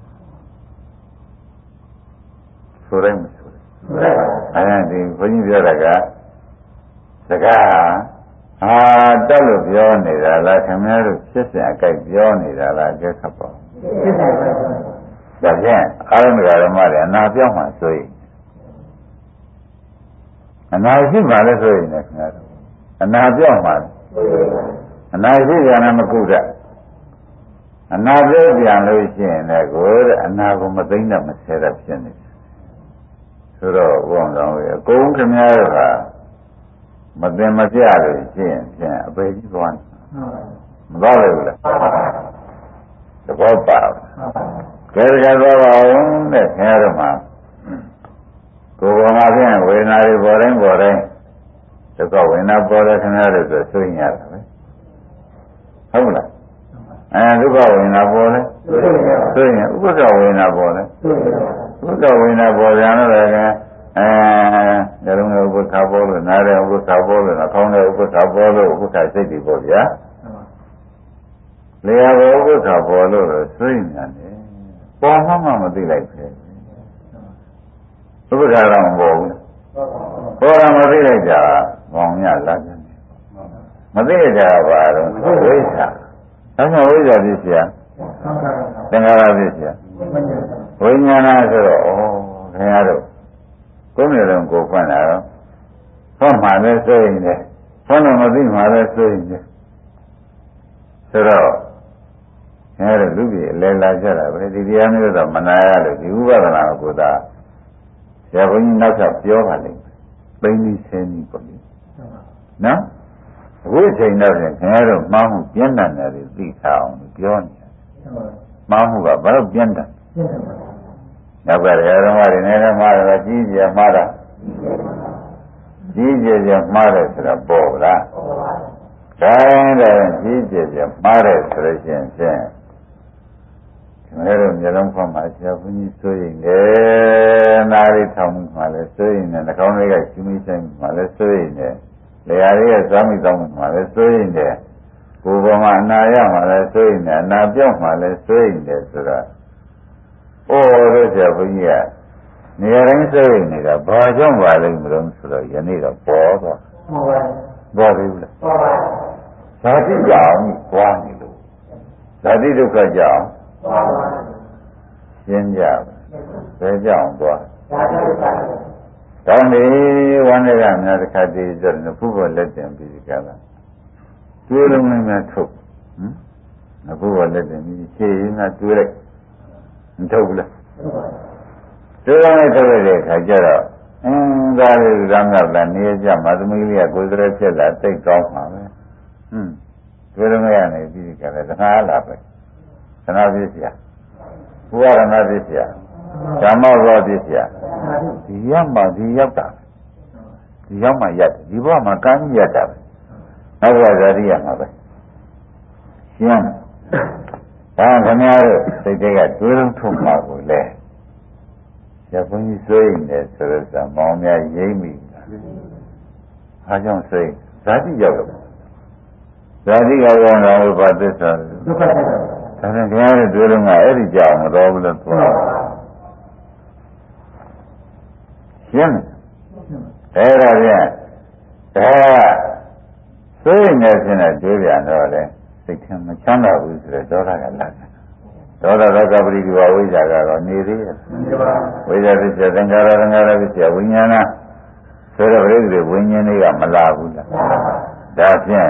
ဆိုတိုင်းမဆိုတယ်အဲဒီဘုန်းကြီးပြောတာကစကားဟာတက်လို့ပြောနေတာလားခင်ဗျားတို့ဖြစ်စဉ်အကြိုက်ပြောနေတာလားကြက်ခပ်ပါဒါဖြင့်အာရမဂရမတွေအနာပြောက်မှဆိုရင်အနာရှိမှလည်းဆိုရင်လည်းခင်ဗျားတို့အနာပြောက်မှအနာရှိကြတယ်မကုတတ်အနာပြောက်ပြန်လို့ရှိရင်လည်းကိုယ်တဲ့အနာကိုမသိမ့်တော့မဆဲတော့ဖြစ်နေတယ်ဆိုတော့ဘုန်းတော်ရဲ့အကုန်ခင်ဗျားတို့ဟာမတင်မပြလို့ရှိရင်ဖြင့်အပေကြီးသွားတယ်မသွားလို့လားသဘောပါကဲကြတော့ပါအောင်တဲ့ခင်ဗျားတို့မှာကိုယ်ပေါ်မှာဖြင့်ဝေဒနာတွေပေါ်တိုင်းပေါ်တိုင်းဒုက္ခဝေဒနာပေါ်တဲ့ခင်ဗျားတို့ဆိုဆွေးညရတာပဲဟုတ်လားအဲဒုက္ခဝေဒနာပေါ်လဲဆွေးညဥပ္ပခဝေဒနာပေါ်လဲဥပ္ပခဝေဒနာပေါ်ကြတော့လည်းအဲညလုံးနဲ့ဥပ္ပခပေါ်လို့နားတဲ့ဥပ္ပခပေါ်လို့နှာခေါင်းနဲ့ဥပ္ပခပေါ်လို့ဥပ္ပခစိတ်တွေပေါ့ဗျာလေယာဘောဥပ္ပခပေါ်လို့ဆွေးညတယ်ပေါ်မှမှမသိလိုက်ပဲဥပ္ပခတော့မပေါ်ဘူးပေါ်တာမသိလိုက်ကြဘောင်ရလာတယ်မသိကြပါတော့ဝိဇ္ဇာဒါမှဝိဇ္ဇာဖြစ်เสียသင်္ခါရဖြစ်เสียဝိညာဏဆိုတော့ဩခင်ဗျားတို့ကိုယ်နေတော့ကိုယ်ဖွင့်လာတော့ဟောမှလည်းဆိုရင်လည်းဟောတော့မသိမှလည်းဆိုရင်လည်းဆိုတော့ခင်ဗျားတို့လူကြီးအလဲလာကြတာပဲဒီတရားမျိုးတော့မနာရလို့ဒီဥပဒနာကိုသာဆရာဘုန်းကြီးနောက်ထပ်ပြောပါလိမ့်မယ်သိင်းပြီးဆင်းပြီးပေါ့လေနော်အခုအချိန်တော့ခင်ဗျားတို့မှားမှုပြင်းထန်တယ်လို့သိထားအောင်ပြောနေတယ်မှားမှုကဘာလို့ပြင်းထန်နောက်ကရဓမ္မတွေနဲ့လည်းမှားတယ်ကြီးကြီးမှားတာကြီးကြီးကြီးမှားတယ်ဆိုတော့ပေါ်လားတိုင်းတိုင်းကြီးကြီးကြီးမှားတယ်ဆိုလို့ရှိရင်ဖြင့်ခင်ဗျားတို့မျိုးလုံးခွန်မှာဆရာဘုန်းကြီးဆိုရင်လည်းနားလေးထောင်မှလည်းဆိုရင်လည်းနှာခေါင်းလေးကရှင်းမိဆိုင်မှလည်းဆိုရင်လည်းလေယာလေးကသွားမိတော့မှလည်းဆိုရင်လည်းကိုယ်ပေါ်မှာအနာရမှလည်းဆိုရင်လည်းအနာပြောက်မှလည်းဆိုရင်လည်းဆိုတော့ဩလို့ဆရာဘုန်းကြီးကနေရာတိုင်းဆိုရင်နေတာဘာကြောင့်ပါလိမ့်မလို့ဆိုတော့ယနေ့တော့ပေါ်တော့ပေါ်ပါပေါ်ပြီလားပေါ်ပါဇာတိကြောင့်ပွားနေလို့ဇာတိဒုက္ခကြောင့်ပေါ်ပါရှင်းကြဘယ်ကြောင့်သွားဇာတိဒုက္ခတောင်းနေဝမ်းတွေကများတစ်ခါတည်းဆိုတော့ဘုဘောလက်တင်ပြီးကြတာတွေးလုံးလေးများထုတ်ဟမ်ဘုဘောလက်တင်ပြီးခြေရင်းကတွေးလိုက်မထုတ်ဘူးလားတွေးလုံးလေးထုတ်လိုက်တဲ့အခါကျတော့အင်းဒါလေးကမ်းတော့လည်းနေကြမှာသမီးလေးကကိုယ်စရဲဖြစ်လာသိတ်ကောင်းပါပဲဟွန်းတွေးလုံးလေးကနေပြီးကြတယ်သနာလာပဲသနာပြည့်စရာဘုရားရဏပြည့်စရာဓမ္မဘောပြည့်စရာဒီရောက်မှဒီရောက်တာဒီရောက်မှရတယ်ဒီဘဝမှာကံကြီးရတာပဲနောက်ကဇာတိရမှာပဲရှင်းဒါခင်ဗျားတို့စိတ်တွေကတွေးလုံးထုံမှာကိုလေရဘုန်းကြီးဆွေးနေဆိုတော့မောင်များရိမ့်မိအားကြောင့်စိတ်ဇာတိရောက်တော့ဇာတိကရောက်တော့ဝိပါသစ္စာဒုက္ခသစ္စာဒါနဲ့ခင်ဗျားတို့တွေးလုံးကအဲ့ဒီကြောင်မတော်ဘူးလို့ပြောရှင်းတယ်ဒါတော့ပြန်ဒါဆွေးနေခြင်းနဲ့တွေးပြန်တော့လေစိတ်ထဲမချမ်းသာဘူးဆိုတော့ဒေါသကလာတယ်ဒေါသရကပရိဒီဝဝိဇ္ဇာကတော့နေသေးတယ်ဝိဇ္ဇာဖြစ်တဲ့သင်္ခါရသင်္ခါရဖြစ်တဲ့ဝိညာဏဆိုတော့ပရိဒီဝိညာဉ်တွေကမလာဘူးလားဒါဖြင့်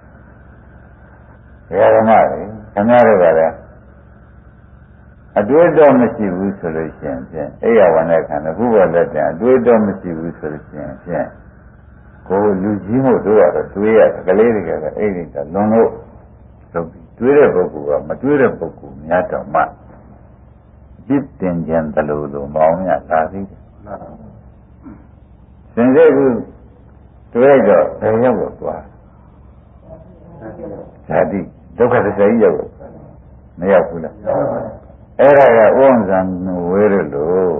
ဘယ်ဓမ္မလဲခင်ဗျားတို့ကလည်းအတွေ့အကြုံမရှိဘူးဆိုလို့ရှိရင်ဖြင့်အိယာဝနဲ့ခံတယ်ဘုဘောလက်တဲ့အတွေ့အကြုံမရှိဘူးဆိုလို့ရှိရင်ဖြင့်ကိုယ်လူကြီးမို့တို့ရတော့တွေးရတယ်ကလေးတွေကလည်းအဲ့ဒီကလွန်လို့လုပ်ပြီးတွေးတဲ့ပုဂ္ဂိုလ်ကမတွေးတဲ့ပုဂ္ဂိုလ်များတော့မှပြစ်တင်ကြံတယ်လို့လို့မောင်းရလာသေးတယ်စင်စစ်ကူတွေ့တော့ဘယ်ရောက်တော့သွားဇာတိဒုက္ခသစ္စာကြီးရောက်တော့မရောက်ဘူးလားအဲ့ဒါကဥပ္ပဇံဝေရလို့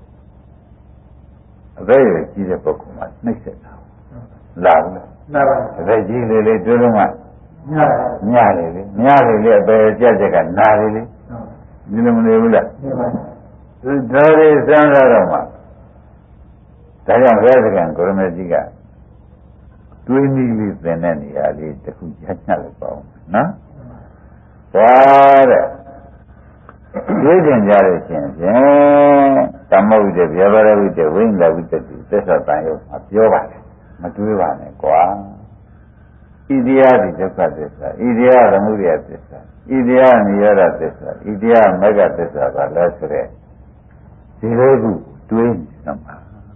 အသက်ရကြီးတဲ့ပုဂ္ဂိုလ်မှာနှိမ့်ဆက်တာလာဘူးလားလာပါဘူးအသက်ကြီးလေလေတွေ့လို့မှညလေလေညလေလေအပေကြက်ကြက်ကနာလေလေဒီလိုမနေဘူးလားဒါတွေစမ်းလာတော့မှဒါကြောင့်ဘုရားသခင်ကိုရမေကြီးကတွေးနည်းလေးသင်တဲ့နေရာလေးတစ်ခုညှက်ညှက်လိုက်ပါဦးနော်သွားတဲ့တွေးကြင်ကြလို့ရှိရင်ဖြင့်သမုဒ္ဒေဗျာပါရဝိတ္တဝိညာဝိတ္တတိသစ္စာတန်ရုပ်မှာပြောပါတယ်မတွေးပါနဲ့ကွာဣတိယတိဒုက္ခသစ္စာဣတိယသမုဒယသစ္စာဣတိယနိရောဓသစ္စာဣတိယမေဃသစ္စာကလည်းဆိုတဲ့ဒီလိုခုတွေးနေမှာ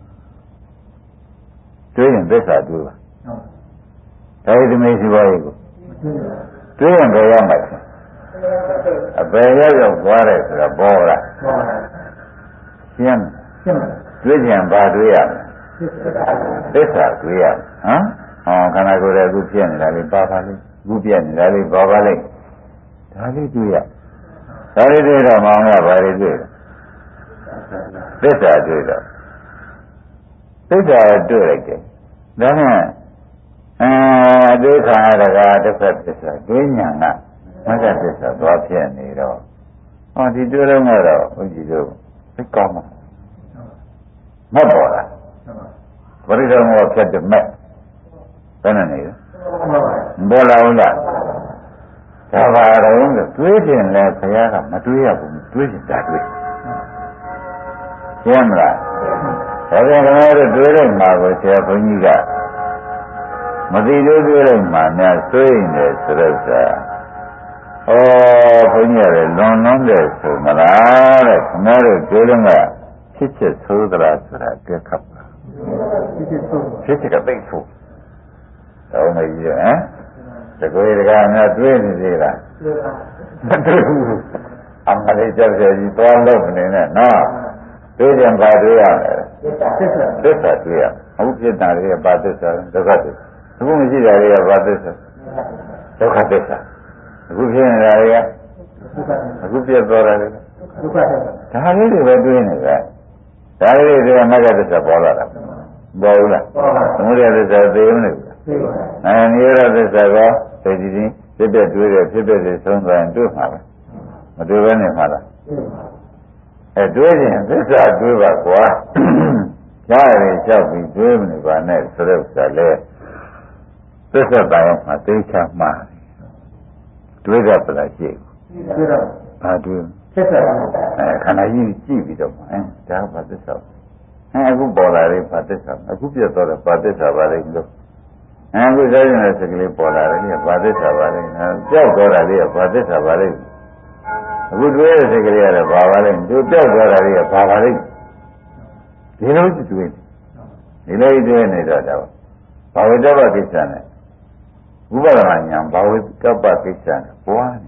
တွေးရင်သစ္စာတွေးပါဒါဒီမေရှိပါရဲ့ကိုတွေးရင်ဘယ်ရောက်မှာလဲအပေရောက်ရောက်သွားတယ်ဆိုတော့ပေါ်လားရှင်းရှင်းတွေးကြံပါတွေးရမယ်သစ္စာတွေးရမယ်ဟမ်ဟောခန္ဓာကိုယ်ရဲ့အခုပြည့်နေတာလေးပါပါလိမ့်အခုပြည့်နေတာလေးပါပါလိမ့်ဒါလေးတွေးရဒါလေးတွေးတော့မောင်ကဘာတွေတွေးသစ္စာတွေးတော့သစ္စာတွေ့လိုက်တယ်ဒါနဲ့အဲအတွေ့ခံရတာကဒုက္ခသစ္စာဒွိညာဏမဂ္ဂသစ္စာသွားဖြစ်နေတော့ဟောဒီတွေ့တော့ကတော့ဘုန်းကြီးတို့သိကောင်းမှာမတ်ပေါ်လားပရိဒေမောဖြစ်တဲ့မက်ဘယ်နဲ့နေလဲပေါ်လာဘူးလားဒါပါတော့တွေးခြင်းလဲဘုရားကမတွေးရဘူးတွေးခြင်းတာတွေးရှင်းမလားဒါပြန်ကျွန်တော်တို့တွေးလိုက်မှာကိုဆရာဘုန်းကြီးကမသိသေးတွေးလိုက်မှာများဆွေးနေတယ်ဆိုတော့ကဩဘုန်းကြီးရတယ်လွန်လွန်းတယ်ဆိုမလားတဲ့ခင်ဗျားတို့တွေးလုံးကဖြစ်ဖြစ်ဆိုးသလားဆိုတာကြက်ခပ်ပါဖြစ်ဖြစ်ဆိုးဖြစ်ဖြစ်ကသိဆိုးတော့မကြီးဟမ်တကွေတကားများတွေးနေသေးလားမတွေးဘူးအမလေးကြောက်ကြကြီးသွားလို့မနေနဲ့နော်တွေးကြံပါတွေးရမယ်သစ္စာတွေးရအခုဖြစ်တာတွေကဘာသစ္စာဒုက္ခသစ္စာအခုမရှိတာတွေကဘာသစ္စာဒုက္ခသစ္စာအခုဖြစ်နေတာတွေကအခုပြတ်သွားတာတွေဒုက္ခသစ္စာဒါလေးတွေပဲတွေးနေတာဒါလေးတွေကမဂ္ဂသစ္စာပေါ်လာတာပေါ်ဘူးလားပေါ်ပါဘူးသမုဒယသစ္စာသိမလို့အဲနိရောဓသစ္စာကသိကြည့်ချင်းဖြစ်တဲ့တွေးတယ်ဖြစ်တဲ့တွေဆုံးသွားရင်တွေ့မှာပဲမတွေ့ဘဲနေမှာလားအဲတွေးရင်သစ္စာတွေးပါကွာကြားရည်လျှောက်ပြီးတွေးမနေပါနဲ့ဆိုတဲ့ဥစ္စာလဲသစ္စာတရားမှာသိချမှာတွေးရပလားရှိဘူးတွေးတော့ဘာတွေးသစ္စာအဲခန္ဓာကြီးကြည့်ပြီးတော့အဲဒါဘာသစ္စာအဲအခုပေါ်လာတယ်ဘာသစ္စာအခုပြတ်သွားတယ်ဘာသစ္စာပါလဲလို့အခုစားရင်လည်းစကလေးပေါ်လာတယ်ဒီဘာသစ္စာပါလဲကြောက်သွားတာလေးကဘာသစ္စာပါလဲအခုတွေ့ရတဲ့စိတ်ကလေးကတော့ဘာပါလဲသူပြောက်သွားတာလေးကဘာပါလဲဒီလိုကြည့်တွေ့ဒီလိုတွေ့နေတော့တော့ဘာဝိတ္တပကိစ္စနဲ့ဥပဒနာညာဘာဝိတ္တပကိစ္စနဲ့ပွား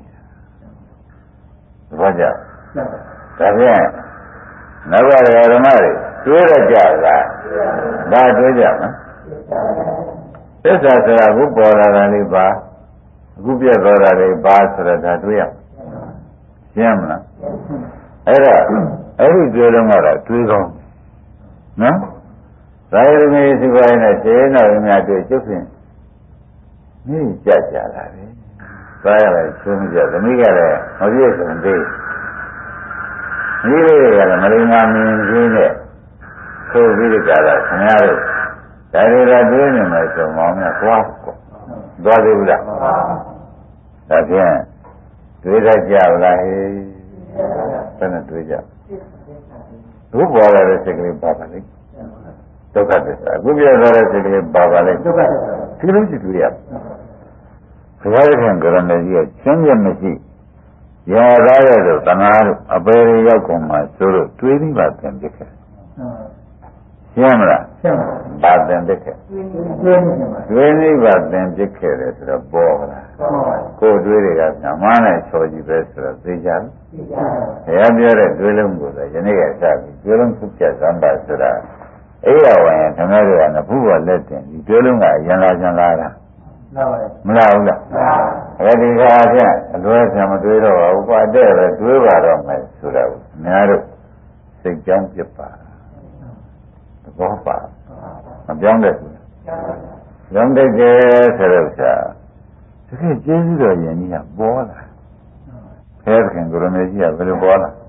နေတာဘာကြောင့်ဒါဖြင့်နောက်ကဓမ္မတွေတွေ့ရကြလားဒါတွေ့ကြမလားသစ္စာဆိုတာအခုပေါ်လာတာလေးပါအခုပြတ်သွားတာလေးပါဆိုတာဒါတွေ့ရရှင်းမလားအဲ့ဒါအဲ့ဒီတွေ့တော့ကတော့တွေးကောင်းနော်ဒါရမေစီပိုင်းနဲ့ရှင်းတော်များတွေ့ကျုပ်ဖြင့်နေကြကြလာတယ်သွားရလိုက်ဆုံးကြသမီးကလည်းမပြည့်စုံသေးမိလေးတွေကလည်းမလိမ္မာမြင်ခြင်းနဲ့ဆိုပြီးကြတာခင်ဗျားတို့ဒါတွေတော့တွေးနေမယ်ဆိုမောင်များသွားသွားသေးဘူးလားဒါဖြင့်တွေးတတ်ကြလားဟေးဘယ်နဲ့တွေးကြဘုပေါ်လာတဲ့စိတ်ကလေးပါပါလိမ့်ဒုက္ခသစ္စာအခုပြောသွားတဲ့စိတ်ကလေးပါပါလိမ့်ဒုက္ခသစ္စာဒီလိုကြည့်တွေ့ရဘုရားရှင်ကရဏကြီးရဲ့ချင်းမြတ်မရှိရာသားရတို့တဏှာတို့အပေရရောက်ကုန်မှာဆိုလို့တွေးပြီးပါသင်ပြခဲ့ရှင်းမလားရှင်းပါပါသင်ပြခဲ့တွေးပြီးပါသင်ပြခဲ့တယ်ဆိုတော့ပေါ်လာကိုယ်တွေးတွေကညမနဲ့ချော်ကြည့်ပဲဆိုတော့သိကြတယ်ဘုရားပြောတဲ့တွေးလုံးကိုလည်းယနေ့ကစပြီးတွေးလုံးထုတ်ပြသမ်းပါဆိုတာအေးရဝင်ခင်ဗျားတို့ကနဖူးပေါ်လက်တင်ဒီတွဲလုံးကရန်လာရန်လာတာမလားဘူးလားအဲဒီခါကျအလွဲဆံမတွေးတော့ဘူးကွာတဲ့ပဲတွေးပါတော့မယ်ဆိုတော့အများတို့စိတ်ကြောင်းပြပါသဘောပါမပြောင်းတဲ့ဘူးကြောင်းတဲ့တယ်ဆိုတော့ဆရာတကယ်ကျေးဇူးတော်ယဉ်ကြီးကပေါ်လာခဲခင်ကိုရမေကြီးကဘယ်လိုပေါ်လာ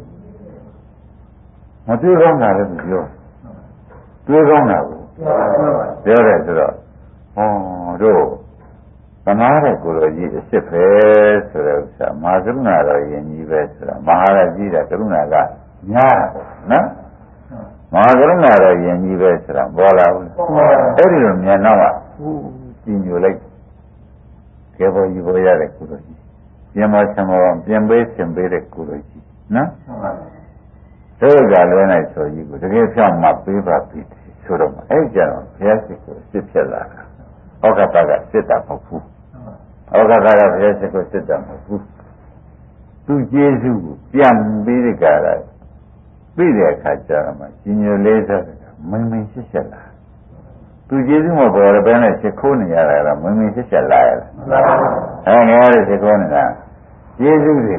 မတွေးကောင်းတာလည်းပြောတွေးကောင်းတာကိုပြောတယ်ဆိုတော့ဟောတို့သမားတဲ့ကိုလိုကြီးအစ်စ်ပဲဆိုတော့ဆရာမဟာကရုဏာတော်ယဉ်ကြီးပဲဆိုတာမဟာရကြီးတာကရုဏာကများတာပေါ့နော်မဟာကရုဏာတော်ယဉ်ကြီးပဲဆိုတာပေါ်လာဘူးအဲ့ဒီလိုမြန်တော့ကကြီးညိုလိုက်ကဲပေါ်ကြီးပေါ်ရတဲ့ကိုလိုကြီးပြင်မဆံမောပြင်ပေးဆင်ပေးတဲ့ကိုလိုကြီးနော်တို့ကလွဲနိုင်ဆိုကြီးကိုတကယ်ဖြောင်းမှပေးပါပြီဆိုတော့အဲ့ကြတော့ဘုရားရှိခိုးစစ်ဖြစ်လာတာဩဃတကစစ်တာမဟုတ်ဘူးဩဃတကဘုရားရှိခိုးစစ်တာမဟုတ်ဘူးသူကျေးဇူးကိုပြန်ပြီးဒီကရာပြီးတဲ့အခါကျတော့မှရှင်ညိုလေးစားတယ်မင်းမင်းရှစ်ချက်လာသူကျေးဇူးမပေါ်တော့ဘဲနဲ့ရှိခိုးနေရတာကမင်းမင်းရှစ်ချက်လာရလားအဲငါလည်းရှိခိုးနေတာကျေးဇူးတွေ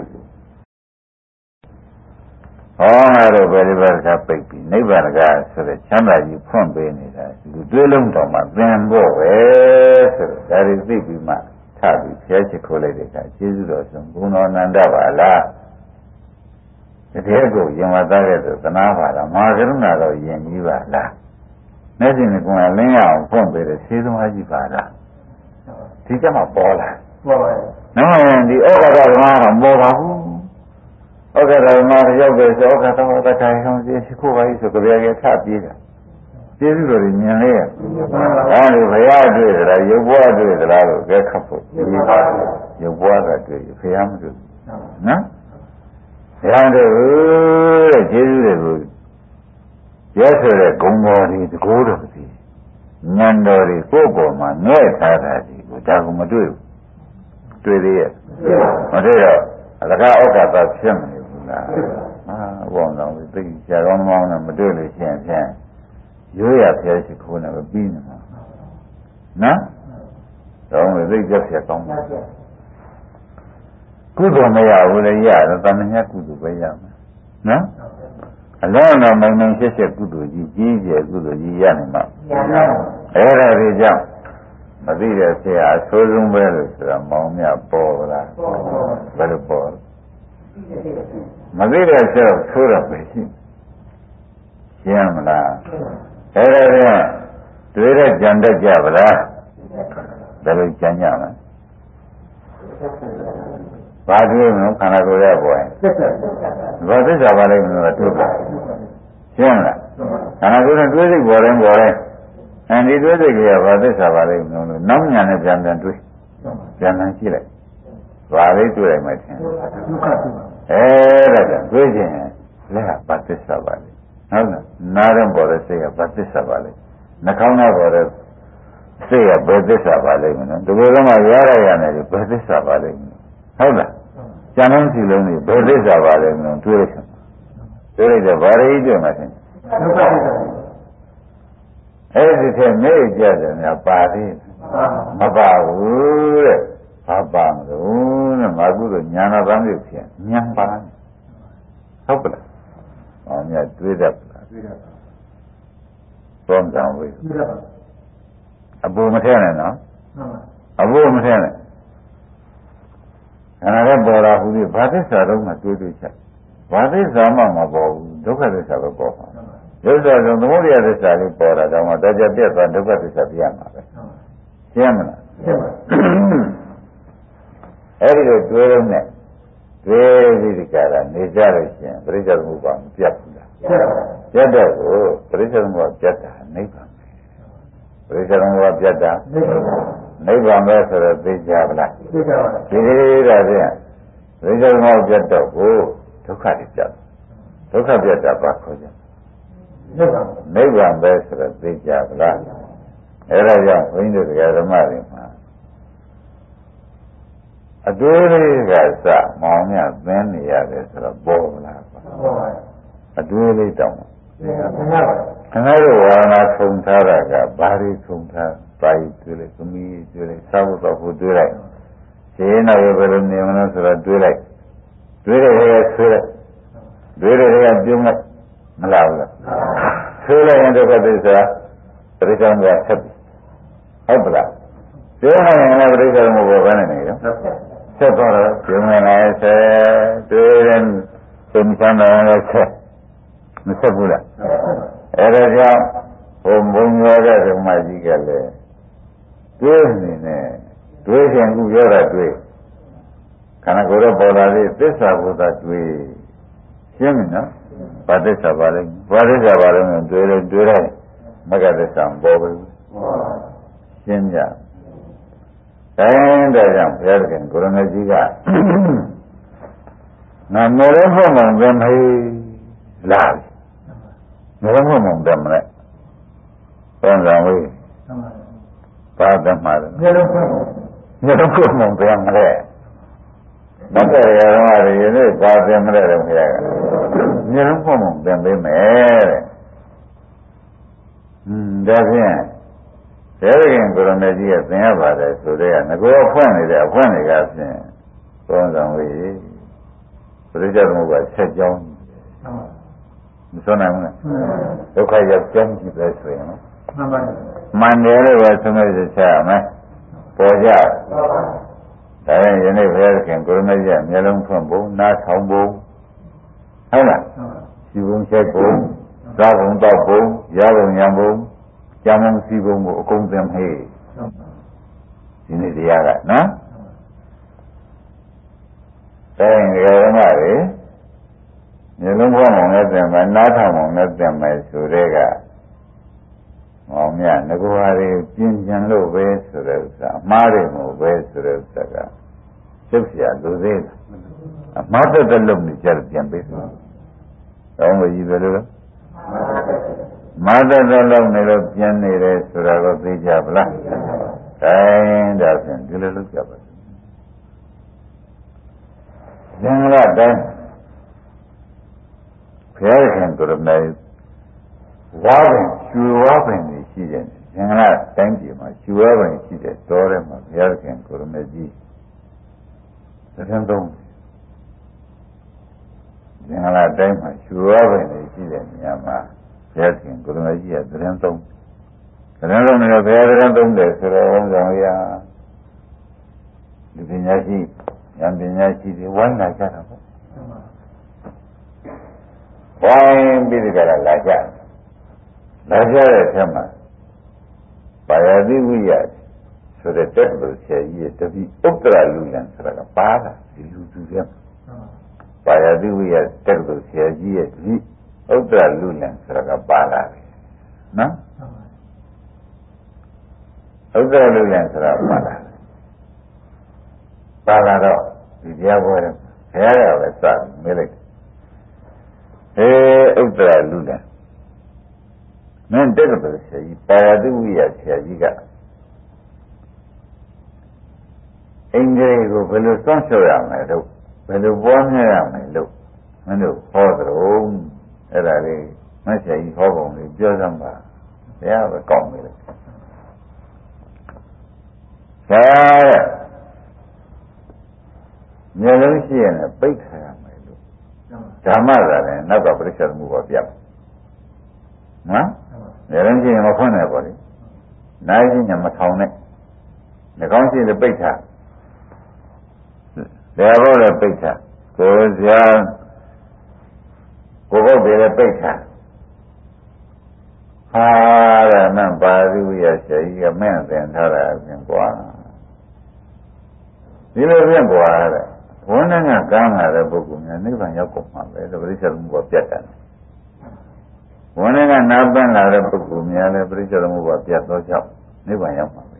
ဟောငါတို့ဘယ်ဒီဘက်ကပိတ်ပြီးနိဗ္ဗာန်ကဆိုတဲ့ချမ်းသာကြီးဖွင့်ပေးနေတာလူတွေးလုံးတော်မှာသင်ဖို့ပဲဆိုတော့ဒါတွေသိပြီးမှထပြီးဖျက်ချခိုးလိုက်တဲ့အခါကျေးဇူးတော်ဆုံးဘုန်းတော်နန္ဒပါလားတကယ်ကိုယင်ဝတ်သားတဲ့ဆိုသနာပါလားမဟာကရုဏာတော်ယင်ကြီးပါလားမျက်စိနဲ့ကိုယ်ကလင်းရအောင်ဖွင့်ပေးတဲ့သေသမားကြီးပါလားဒီကမှပေါ်လာပေါ်ပါရဲ့နော်ဒီဩဃတဓမ္မတော့ပေါ်ပါဘူးဩဃတဓမ္မရောက်တယ်ဆိုဩဃတဟောတထိုင်ဆောင်စီရှိခိုးပါကြီးဆိုကြပြရဲ့ထပြေးတာကျေးဇူးတော်ကြီးမြင်လေရဒါလေဘုရားတွေ့သလားရုပ်ဘွားတွေ့သလားလို့ကြက်ခတ်ဖို့ရုပ်ဘွားကတွေ့ဘုရားမတွေ့နော်ဘုရားတွေ့တဲ့ကျေးဇူးတွေကိုပြောဆိုတဲ့ဂုဏ်တော်တွေတကိုးတော်တွေဉာဏ်တော်တွေကိုယ့်ပေါ်မှာငဲ့ထားတာဒီကိုဒါကမတွေ့ဘူးတွေ့သေးရဲ့မတွေ့တော့အလကားဩဃတဖြစ်မနေဘူးလားဟာဘောင်းတော်သိကြကောင်းမောင်းနဲ့မတွေ့လို့ရှိရင်ဖြင့်ရိုးရဖျက်ရှိခိုးနေပဲပြီးနေမှာနော်တော့သိကြဖြစ်ကောင်းတယ်ကုသိုလ်မရဘူးလေရတယ်တမညာကုသိုလ်ပဲရမယ်နော်အလုံးတော်မုံမုံဖြစ်ဖြစ်ကုသိုလ်ကြီးကြီးကျယ်ကုသိုလ်ကြီးရနိုင်မှာအဲ့ဒါတွေကြောင့်မသိတဲ့ဆရာအဆိုးဆုံးပဲလို့ဆိုတာမောင်မြပေါ်လားဘယ်လိုပေါ်မသိတဲ့ဆရာဆိုးတော့ပဲရှိရှင်းမလားအဲ့ဒါကတွေ့တဲ့ကြံတတ်ကြပါလားဘယ်လိုကြံကြမလဲဘာတွေ့မလို့ခန္ဓာကိုယ်ရဲ့ပေါ်ရင်ဘာသစ္စာပါလိမ့်မလို့တွေ့ပါရှင်းလားခန္ဓာကိုယ်နဲ့တွေ့စိတ်ပေါ်တိုင်းပေါ်တိုင်းအဲဒီတွေ့စိတ်ကဘာသစ္စာပါလိမ့်မလို့နောက်ညာနဲ့ပြန်ပြန်တွေ့ပြန်ပြန်ကြည့်လိုက်ဘာလေးတွေ့လိုက်မှထင်အဲဒါကတွေ့ခြင်းလည်းဘာသစ္စာပါလိမ့်ဟုတ်လားနားရင်ပေါ်တဲ့စိတ်ကဘာသစ္စာပါလိမ့်နှာခေါင်းထဲပေါ်တဲ့စိတ်ကဘယ်သစ္စာပါလိမ့်မလို့ဒီလိုတော့မှရရရနေတယ်ဘယ်သစ္စာပါလိမ့်မလို့ဟုတ်လားကျန်တဲ့စီလုံးတွေဘယ်သစ္စာပါလိမ့်မလို့တွေးလိုက်တယ်တွေးလိုက်တယ်ဘာရိတွေ့မှထင်အဲ့ဒီထက်နေကြတယ်များပါသေးမပါဘူးတဲ့ဘာပါမလို့တဲ့ငါကုလို့ညာနာသံပြုဖြစ်ဉာဏ်ပါဟုတ်ပလားဟောမြတ်တွေးတတ်ပလားတွေးတတ်ပါသုံးဆောင်ဝေးအပူမထဲနဲ့နော်အပူမထဲနဲ့ခန္ဓာရဲ့ပေါ်လာဘူးဒီဘာသစ္စာတော့မှတွေးတွေးချက်ဘာသစ္စာမှမပေါ်ဘူးဒုက္ခသစ္စာပဲပေါ်မှာဒုက္ခဆိုသမုဒယသစ္စာလေးပေါ်တာတော့မှတော့ကြပြတ်သွားဒုက္ခသစ္စာပြရမှာပဲရှင်းမလားရှင်းပါအဲ့ဒီလိုတွေးလုံးနဲ့တွေးပြီးဒီကရာနေကြလို့ရှိရင်ပရိစ္ဆေသမုပ္ပါမပြတ်ဘူးလားပြတ်တော့ကိုပရိစ္ဆေသမုပ္ပါပြတ်တာနိဗ္ဗာန်ပရိစ္ဆေသမုပ္ပါပြတ်တာနိဗ္ဗာန်ပဲဆိုတော့သိကြပါလားသိကြပါဘူးဒီလိုဒါဖြင့်ပရိစ္ဆေသမုပ္ပါပြတ်တော့ကိုဒုက္ခတွေပြတ်ဒုက္ခပြတ်တာဘာခေါ်ကြနိဗ္ဗာန်နိဗ္ဗာန်ပဲဆိုတော့သိကြပါလားအဲ့ဒါကြောင့်ဘုန်းကြီးတို့တရားဓမ္မတွေမှာအတွေးလေးကစမောင်မြသင်နေရတယ်ဆိုတော့ပေါ်လာပါပေါ်ပါအတွေးလေးတောင်းပါခငါတို့ဝါနာထုံထားတာကဘာတွေထုံထားပါရီတွေ့လိုက်သမီးတွေ့လိုက်စားဖို့တော့ဖို့တွေ့လိုက်ရှင်းတော့ဘယ်လိုနေမလဲဆိုတော့တွေ့လိုက်တွေ့တဲ့ခါဆွေးလိုက်တွေ့တဲ့ခါပြုံးလိုက်မလားဘူးလားဆွေးလိုက်ရင်ဒုက္ခသစ္စာပရိစ္ဆေကဆက်ပြီဟုတ်ပလားပြုံးလိုက်ရင်လည်းပရိစ္ဆေမှုပေါ်ကနေနေရောဆက်သွားတော့ပြုံးလိုက်ရင်ဆက်တွေ့တဲ့သင်္ချမ်းတော်လည်းဆက်မဆက်ဘူးလားအဲဒါကြောင့်ဘုံဘုံရောတဲ့ဓမ္မကြီးကလည်းတွေးနေနဲ့တွေးခြင်းခုပြောတာတွေးခန္ဓာကိုယ်တော့ပေါ်လာသေးသစ္စာဘုဒ္ဓတွေးရှင်းပြီနော်ဘာသစ္စာပါလဲဘာသစ္စာပါလဲတွေးလို့တွေးလိုက်မဂ္ဂသစ္စာပေါ်ပြီရှင်းကြတိုင်းတဲ့ကြောင့်ဘုရားသခင်ကိုရမကြီးကငါမေရဖို့မှန်ပဲမေးလာမေရဖို့မှန်တယ်မလဲဘုရားဝေးဘာသမ္မာလဲမေရဖို့မေရဖို့မှန်တယ်မလဲမတ္တရာဓမ္မတွေယနေ့ဘာသင်မလဲတော့ဘုရားကမေရဖို့မှန်တယ်ပဲမယ်တဲ့อืมဒါဖြင့်ဘယ်ရင်ကိုရမကြီးကသင်ရပါတယ်ဆိုတဲ့ကငကိုအဖွင့်နေတဲ့အဖွင့်တွေကဖြင့်သုံးဆောင်ဝေးပရိစ္ဆေသမုပ္ပါဆက်ကြောင်းမစွမ်းနိုင်ဘူးလားဒုက္ခရောက်ကြောင်းကြည့်ပဲဆိုရင်မှန်ပါမှန်တယ်လို့ပဲသုံးရချက်ချရမယ်ပေါ်ကြဒါရင်ယနေ့ဘုရားခင်ကိုရမကြီးကမျက်လုံးဖွင့်ဖို့နားထောင်ဖို့ဟုတ်လားရှိဘုံချက်ဖို့သာဘုံတော့ဘုံရဘုံရံဘုံကျမ်းမုံစီဘုံကိုအကုန်သင်ဟေးဒီနေ့တရားကနော်ဒါရင်ဒီရောမတွေမျိုးလုံးဖွင့်အောင်နဲ့သင်မယ်နားထောင်အောင်နဲ့သင်မယ်ဆိုတဲ့ကမောင်မြငကိုဟာတွေပြင်းကျင်လို့ပဲဆိုတဲ့ဥစ္စာအမှားတွေမို့ပဲဆိုတဲ့ဥစ္စာကကျုပ်เสียလူသေးတယ်အမှားတဲ့တဲ့လုံးနဲ့ကြက်ပြန်ပေးဆိုတော့မကြီးပဲလို့မာတတလုံးနေလို့ပြန်နေတယ်ဆိုတာကိုသိကြဗလား။ဒါရင်ဒါဖြင့်ဒီလိုလုပ်ကြပါစို့။ဉာဏ်ကတိုင်းဘုရားရှင်ကိုရမေဝါပင်ကျွေဝါပင်ကြီးရှိတယ်။ဉာဏ်ကတိုင်းပြည်မှာကျွေဝါပင်ရှိတယ်တော်တယ်မှာဘုရားရှင်ကိုရမေကြီးသတင်းသုံးဉာဏ်ကတိုင်းမှာကျွေဝါပင်ကြီးရှိတဲ့နေရာမှာဘုရားရှင်ကိုရမကြီးကသတင်းသုံးသတင်းသုံးတယ်ဘုရားသတင်းသုံးတယ်ဆိုတော့ဘုရားရဒီပညာရှိဉာဏ်ပညာရှိတွေဝိုင်းလာကြတာပေါ့ဝိုင်းပြီးကြတာလာကြလာကြတဲ့အခါမှာပါရတိဝိယဆိုတဲ့တက်လို့ဆရာကြီးရဲ့တပိဥတ္တရလူလံဆိုတာကပါတာဒီလူသူတွေပါရတိဝိယတက်လို့ဆရာကြီးရဲ့တပိဥဒ္ဒရလူလံဆိုတာကပါလာတယ်နော်ဥဒ္ဒရလူလံဆိုတာပါလာတယ်ပါလာတော့ဒီတရားပွဲဘုရားကပဲစမေးလိုက်အေးဥဒ္ဒရလူလံမင်းတက်တယ်ဆရာကြီးပါရတိဝိယဆရာကြီးကအင်္ဂလိပ်ကိုဘယ်လိုစောင့်ရှောက်ရမလဲလို့ဘယ်လိုပွားများရမလဲလို့မင်းတို့ဟောကြတော့အဲ့ဒါလေးမဆရာကြီးဟောပုံလေးပြောစမ်းပါဘုရားပဲကောင်းပြီလေဆရာမျက်လုံးရှိရင်ပိတ်ထားရမယ်လို့ဓမ္မသာလည်းနောက်ကပရိစ္ဆေမှုပေါ်ပြတ်နော်မျက်လုံးရှိရင်မဖွင့်နဲ့ပေါ့လေနားရှိရင်မထောင်နဲ့နှာခေါင်းရှိရင်ပိတ်ထားဆရာဘောလည်းပိတ်ထားကိုယ်ဆရာကိုယ်ဘုတ်တွေလည်းပိတ်ထားဟာတဲ့နံပါရိဝိယဆရာကြီးကမင်းသင်ထားတာအပြင်ကွာဒီလိုပြင်ကွာတဲ့ဘုန်းနဲ့ကကမ်းလာတဲ့ပုဂ္ဂိုလ်များနိဗ္ဗာန်ရောက်ကုန်မှာပဲပရိစ္ဆေသမုပ္ပါပြတ်တယ်ဘုန်းနဲ့ကနားပန်းလာတဲ့ပုဂ္ဂိုလ်များလည်းပရိစ္ဆေသမုပ္ပါပြတ်တော့ကြောင့်နိဗ္ဗာန်ရောက်မှာပဲ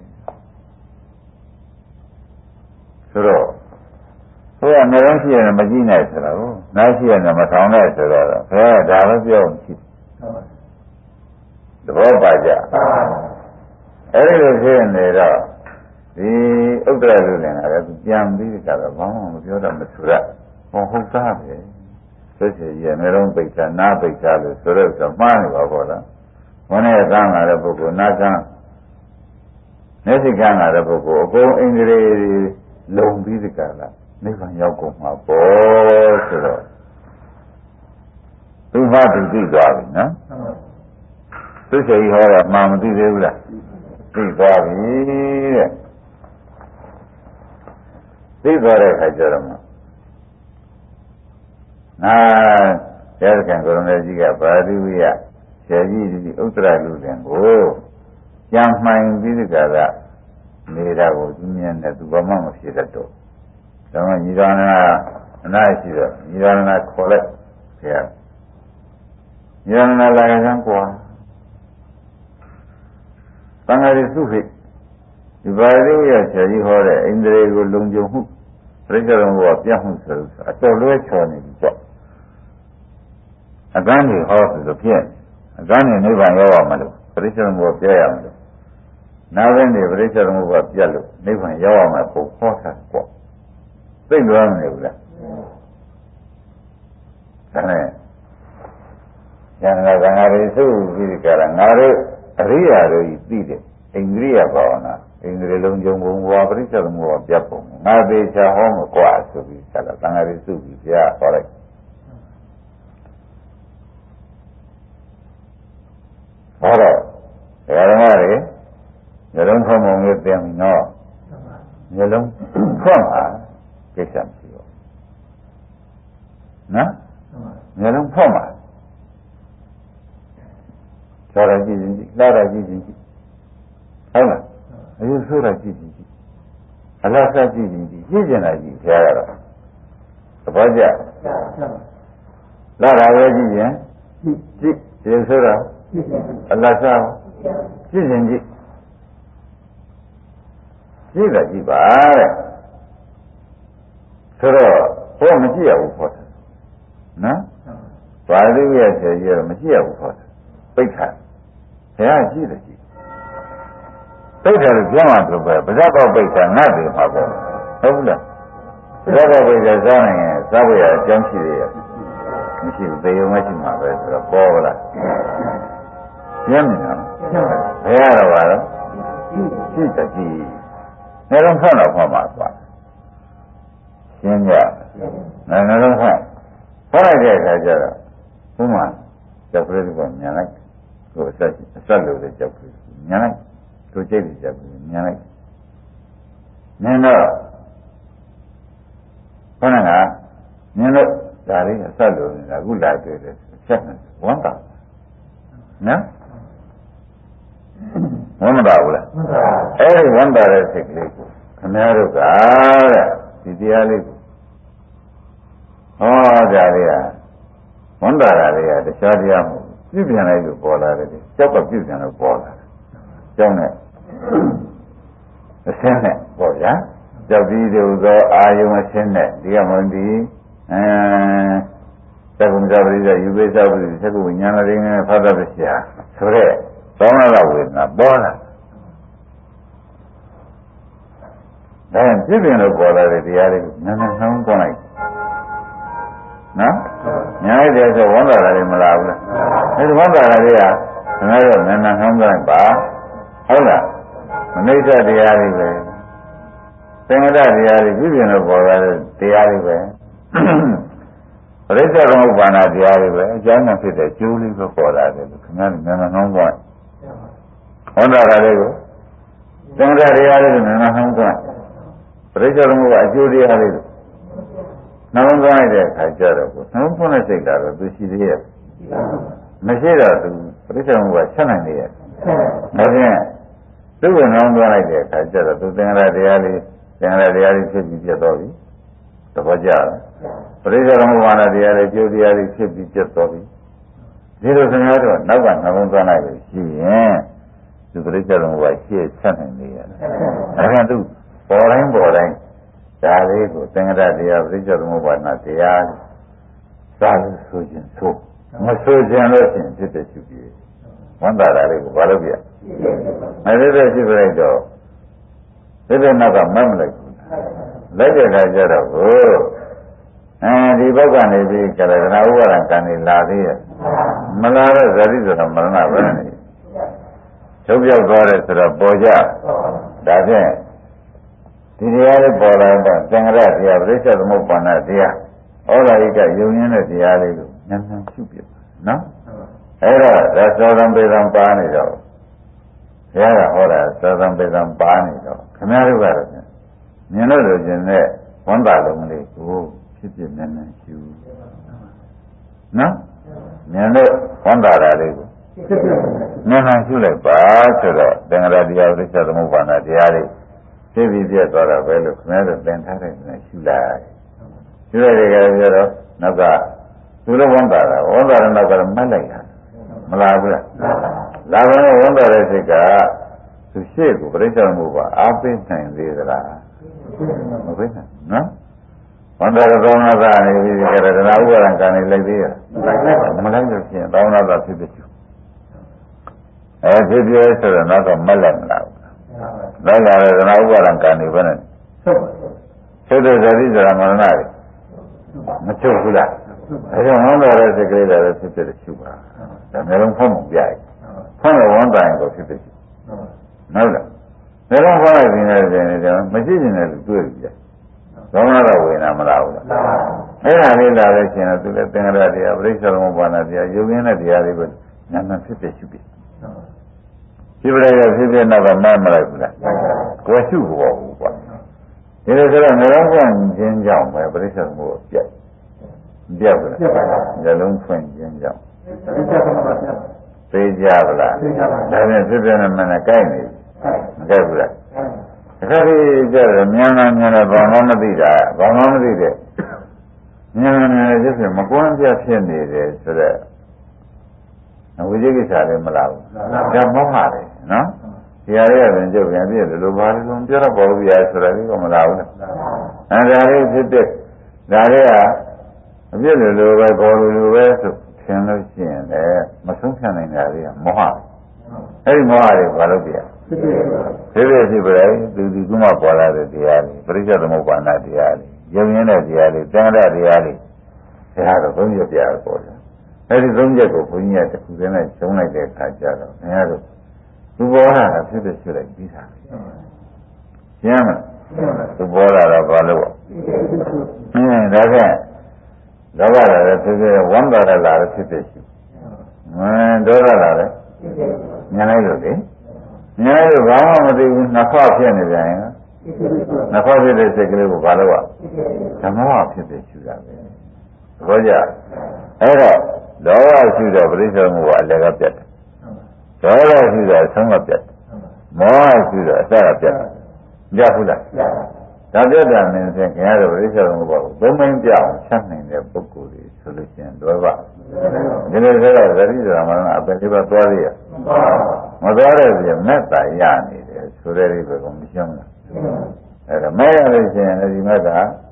ဆိုတော့ဘုရားနေတော့ရှိရင်မကြည့်နိုင်ဆိုတော့နားရှိရင်မထောင်နိုင်ဆိုတော့ဘုရားဒါလည်းပြောရှိသဘောပါကြအဲ့ဒီလိုဖြစ်နေတော့ဒီဥဒ္ဒရလူလင်ကလည်းပြန်ပြီးကြတော့ဘာမှမပြောတော့မဆိုရဟောဟုတ်သားပဲဆက်စီရဲ့နေတော့ပိတ်တာနားပိတ်တာလို့ဆိုတော့ဆိုမှားနေပါဘောလားဝန်နဲ့ကမ်းလာတဲ့ပုဂ္ဂိုလ်နာကမ်းမျက်စိကမ်းလာတဲ့ပုဂ္ဂိုလ်အကုန်အင်္ဂရိလုံပြီးဒီကလာနိဗ္ဗာန်ရောက်ကုန်မှာပေါ့ဆိုတော့သူမှသူသိသွားပြီနော်သူစိတ်ဟောတာမှမသိသေးဘူးလားသိသွားပြီတဲ့သိသွားတဲ့အခါကျတော့မှအာရသကံကိုရမေကြီးကပါဠိဝိယဆရာကြီးဒီဥတ္တရလူလင်ကိုကြံမှန်ပြီးဒီကလာနေတာကိုသူမြင်တယ်သူဘာမှမဖြစ်တတ်တော့ဒါမှညီတော်နာအနာရှိတော့ညီတော်နာခေါ်လိုက်ဆရာညီတော်နာလာကြံကွာသံဃာရိစုဖိဒီပါဠိဝိယဆရာကြီးဟောတဲ့အိန္ဒြေကိုလုံခြုံမှုပြိဿရုံကပြတ်မှုဆိုအတော်လွဲချော်နေပြီပေါ့အကန်းကြီးဟောဆိုလို့ဖြစ်အကန်းကြီးနိဗ္ဗာန်ရောက်ရမလို့ပြိဿရုံကပြည့်ရမလို့နာဝင်းနေပြိဿရုံကပြတ်လို့နိဗ္ဗာန်ရောက်ရမှာပုံဟောတာပေါ့သိလွယ်မနေဘူးလားဒါနဲ့ဉာဏ်ကသံဃာရိစုပြီးဒီကရငါတို့အရိယာတို့ဤသိတဲ့အိန္ဒြိယဘာဝနာအိန္ဒြေလုံးကျုံဘုံဘဝပရိစ္ဆေသမုပ္ပါပြတ်ပုံငါသေးချာဟောမကွာဆိုပြီးကလာသံဃာရိစုပြီးပြဟောလိုက်ဟောတော့ဓမ္မတွေမျိုးလုံးဖုံဖုံလေးပြင်နော်မျိုးလုံးဖွင့်ပါကိစ္စမရှိဘူးနော်မျိုးလုံးဖွင့်ပါကျော်ရကြည့်ရင်ကြည့်လာရကြည့်ရင်ကြည့်ဟုတ်လားအယူဆိုးတာကြည့်ရင်ကြည့်အလားစားကြည့်ရင်ကြည့်ကြည့်ကျင်တာကြည့်ဖျားရတော့သဘောကျလာရပဲကြည့်ရင်ကြည့်ကြည့်ဆိုးတာအလားစားကြည့်ရင်ကြည့်ကြည့်တာကြည့်ပါတဲ့ဆိုတော့ဘုရားမကြည့်ရဘူးခေါ်တယ်နော်ပါဠိရဲ့ဆရာကြီးကတော့မကြည့်ရဘူးခေါ်တယ်ပိတ်ခါဘုရားကြည့်တယ်ကြည့်ပိတ်ခါလို့ပြောမှတော့ပဲဗဇတ်ပေါက်ပိတ်ခါငတ်တယ်မှာပေါ့ဟုတ်ဘူးလားဗဇတ်ပေါက်ပိတ်ခါစားနိုင်ရင်စားဖို့ရအကြောင်းရှိသေးရဲ့မရှိဘူးသေုံမရှိမှာပဲဆိုတော့ပေါ်လားရှင်းမလားဘုရားတော့ပါတော့ကြည့်တယ်ကြည့်နေတော့ဖွင့်တော့ဖွင့်ပါကွာရှင်းကြနေနေတော့ဖွင့်ဖွင့်လိုက်တဲ့အခါကျတော့ဘုရားကြောက်ကလေးကညံလိုက်ကိုအဆက်အဆက်လို့တဲ့ကြောက်ကလေးညံလိုက်တို့ကြိတ်တဲ့ကြောက်ကလေးညံလိုက်ညံတော့ခဏကညံလို့ဒါလေးအဆက်လို့နေတာအခုလာတွေ့တယ်ဆက်နေဝမ်းတာနော်ဝမ်းမတာဘူးလားအဲ့ဒီဝမ်းတာတဲ့စိတ်ကလေးကိုခင်ဗျားတို့ကတဲ့ဒီတရားလေးကိုဟောကြလေးကဝမ်းတာတာလေးကတခြားတရားမဟုတ်ပြုပြန်လိုက်လို့ပေါ်လာတယ်ကြောက်ကပြုပြန်လို့ပေါ်လာတယ်ကြောက်နဲ့အစင်းနဲ့ပေါ့ဗျာကြောက်ပြီးတဲ့ဥသောအာယုံအစင်းနဲ့ဒီကမှဒီအဲသက္ကုံဇာပရိစ္ဆေယူပိစ္ဆပရိသက္ကုဝိညာဏရင်းနဲ့ဖတ်တတ်ပြာဆိုတဲ့သောမနာဝေဒနာပေါ်လာဒါပြည့်ပြင်လို့ပေါ်လာတဲ့တရားလေးကိုနည်းနည်းနှောင်းသွားလိုက်နော်ညာရတဲ့ဆိုဝန်တာလည်းမလာဘူးလားအဲဒီဝန်တာလေးကခင်ဗျားတို့နည်းနည်းနှောင်းသွားလိုက်ပါဟုတ်လားမနိစ္စတရားလေးပဲသင်္ကတတရားလေးပြည့်ပြင်လို့ပေါ်လာတဲ့တရားလေးပဲပရိစ္ဆေသမုပ္ပါဒတရားလေးပဲအကျဉ်းနဲ့ဖြစ်တဲ့ကျိုးလေးပဲပေါ်လာတယ်လို့ခင်ဗျားတို့နည်းနည်းနှောင်းသွားဝန်တာလေးကိုသင်္ကတတရားလေးကိုနည်းနည်းနှောင်းသွားပရိစ္ဆေသမုပ္ပါအကျိုးတရားလေးကိုနှလုံးသွင်းလိုက်တဲ့အခါကျတော့ကိုနှလုံးသွင်းတဲ့စိတ်ကတော့သူရှိသေးရဲ့မရှိတော့သူပရိစ္ဆေသမုပ္ပါဆက်နိုင်နေရဲ့ဒါဖြင့်သူ့ကိုနှလုံးသွင်းလိုက်တဲ့အခါကျတော့သူသင်္ကတတရားလေးသင်္ကတတရားလေးဖြစ်ပြီးပြတ်တော့ပြီသဘောကျလားပရိစ္ဆေသမုပ္ပါဒတရားလေးကျိုးတရားလေးဖြစ်ပြီးပြတ်တော့ပြီဒီလိုခင်ဗျားတို့နောက်ကနှလုံးသွင်းလိုက်လို့ရှိရင်သူပရိစ္ဆေသမုပ္ပါရှေ့ဆက်နိုင်နေရဲ့ဒါဖြင့်သူပေါ်တိုင်းပေါ်တိုင်းဒါလေးကိုသင်္ကတတရားပရိစ္ဆေသမုပ္ပါဒတရားသာလို့ဆိုခြင်းဆိုမဆိုခြင်းလို့ရှိရင်ဖြစ်တဲ့ရှိပြီဝန္တာတာလေးကိုဘာလို့ပြမဖြစ်တဲ့ရှိပြလိုက်တော့ဒီတဲ့နောက်ကမတ်မလိုက်ဘူးလိုက်တဲ့အခါကျတော့ကိုအဲဒီဘက်ကနေပြီးကရဏဥပါဒံကံနေလာသေးရဲ့မလာတော့ဇတိဆိုတော့မရဏပဲနေချုပ်ပြောက်သွားတယ်ဆိုတော့ပေါ်ကြဒါဖြင့်ဒီတရားလေးပေါ်လာတော့သင်္ကြန်တရားပရိစ္ဆေသမုပ္ပါဒတရားဩလာဟိကယုံရင်းတဲ့တရားလေးကိုဉာဏ်ဉာဏ်ရှုပြနော်အဲ့တော့ဒါသောတံပေတံပါနေတော့ဘုရားကဟောတာသောတံပေတံပါနေတော့ခင်ဗျားတို့ကတော့မြင်လို့လို့ခြင်းနဲ့ဝန်တာလုံးလေးကိုဖြစ်ဖြစ်ဉာဏ်ဉာဏ်ရှုနော်မြင်လို့ဝန်တာတာလေးကိုဉာဏ်ဉာဏ်ရှုလိုက်ပါဆိုတော့သင်္ကြန်တရားပရိစ္ဆေသမုပ္ပါဒတရားလေးသိပြီးပြတ်သွားတော့ပဲလို့ခင်ဗျားတို့သင်ထားတဲ့နဲ့ရှုလိုက်ရှုလိုက်ကြကြတော့နောက်ကသူတို့ဝန်တာတာဝန်တာတဲ့နောက်ကမတ်လိုက်တာမလားဘူးလားလာဘယ်နဲ့ဝန်တာတဲ့စိတ်ကသူရှေ့ကိုပြိဿမှုပါအားပေးနိုင်သေးသလားမပေးနိုင်နော်ဝန်တာသောနာသာနေပြီးကြတဲ့ဒနာဥပါဒံကံနေလိုက်သေးရမလိုက်လို့ရှိရင်သောနာသာဖြစ်ဖြစ်အဲဖြစ်ဖြစ်ဆိုတော့တော့မလိုက်မလားလိုက်လာတဲ့ဒနာဥပါဒံကံနေပဲနဲ့ချုပ်တဲ့ဇတိဇရာမရဏတွေမချုပ်ဘူးလားအဲဒါဝန်တာတဲ့စိတ်ကလေးလည်းဖြစ်ဖြစ်ရှုပါဒါမျိုးလုံးဖုံးမှုပြရဖုံးလို့ဝန်တာရင်ကိုဖြစ်ဖြစ်ဟုတ်လားဒါတော့ဟောလိုက်နေတယ်မရှိကျင်တဲ့လူတွေ့ပြီသောနာတော့ဝေနာမလားဘူးလားအဲ့ဒါလေးလာလို့ရှိရင်သူလည်းသင်္ကြန်တရားပရိစ္ဆေသမုပ္ပါဒတရားယုံရင်းတဲ့တရားလေးကိုဉာဏ်နဲ့ဖြစ်ဖြစ်ရှုပြီးဖြစ်ပြလိုက်ဖြစ်ဖြစ်တော့မမလိုက်ဘူးလားကိုယ်ရှုဖို့ဘူးကွာဒီလိုဆိုတော့ငလုံးဖွင့်ခြင်းကြောင့်ပဲပရိစ္ဆေသမုပ္ပါဒပြတ်ပြတ်ဘူးလားငလုံးဖွင့်ခြင်းကြောင့်သိကြပါလားဒါနဲ့ဖြစ်ဖြစ်နဲ့မနဲ့ကြိုက်နေမကြိုက်ဘူးလားခါကြီးကြတယ်မြန်မြန်မြန်လည်းဘာမှမသိတာဘာမှမသိတဲ့မြန်မြန်မြန်လည်းဖြစ်မကွန်းပြဖြစ်နေတယ်ဆိုတော့ဝိဇိကိစ္စလည်းမလာဘူးဒါမောဟတယ်နော်ဒီဟာလေးကလည်းကြုတ်ပြန်ပြည့်တယ်လို့ဘာလို့ပြောတော့ပေါ်ဘူးရဆိုတော့ဒီကမလာဘူးလားအဲဒါလေးဖြစ်တဲ့ဒါလေးကအပြည့်လို့လိုပဲပေါ်လို့လိုပဲဆိုထင်လို့ရှိရင်လည်းမဆုံးဖြတ်နိုင်တာလေးကမောဟအဲ့ဒီမောဟတွေဘာလို့ပြဖြစ်ဖြစ်ဖြစ်ပဲသူဒီကုမပေါ်လာတဲ့တရားလေးပရိစ္ဆေသမုပ္ပါဒတရားလေးယုံရင်းတဲ့တရားလေးသံဃာတရားလေးဒါကတော့သုံးချက်ပြရပေါ်တယ်အဲ့ဒီသုံးချက်ကိုဘုန်းကြီးကတစ်ခုတည်းနဲ့ကျုံလိုက်တဲ့အခါကျတော့ခင်ဗျားတို့သူပေါ်လာတာဖြစ်ဖြစ်ဖြစ်လိုက်ပြီးတာရှင်းမလားသူပေါ်လာတော့ဘာလို့အင်းဒါကလောဘလာတယ်ဖြစ်ဖြစ်ဝမ်းသာတယ်လာတယ်ဖြစ်ဖြစ်ရှိမင်းဒေါသလာတယ်ညာလိုက်လို့လေညာလို့ဘာမှမသိဘူးနှစ်ခွဖြစ်နေပြန်ရင်နှစ်ခွဖြစ်တဲ့စိတ်ကလေးကိုဘာလို့ရဓမ္မဝဖြစ်ဖြစ်ရှုတာပဲသဘောကျအဲ့တော့လောဘရှုတော့ပရိစ္ဆေသမုပ္ပါဒ်အလယ်ကပြတ်တယ်ဒေါသရှုတော့ဆုံးကပြတ်တယ်မောဟရှုတော့အစကပြတ်တယ်ကြဘူးလားဒါပြတ်တာနဲ့ဆိုရင်ခင်ဗျားတို့ပရိစ္ဆေသမုပ္ပါဒ်ကိုသုံးမင်းပြအောင်ချက်နိုင်တဲ့ပုဂ္ဂိုလ်တွေဆိုလို့ရှိရင်လောဘဒီလိုဆိုတော့ဇတိဇရာမရဏအပယ်လေးပါသွားရရမသွားတဲ့ပြင်မဲ့တာရနေတယ်ဆိုတဲ့လေးပဲကိုမရှင်းဘူးအဲ့ဒါမဲ့ရလို့ရှိရင်ဒီမဲ့က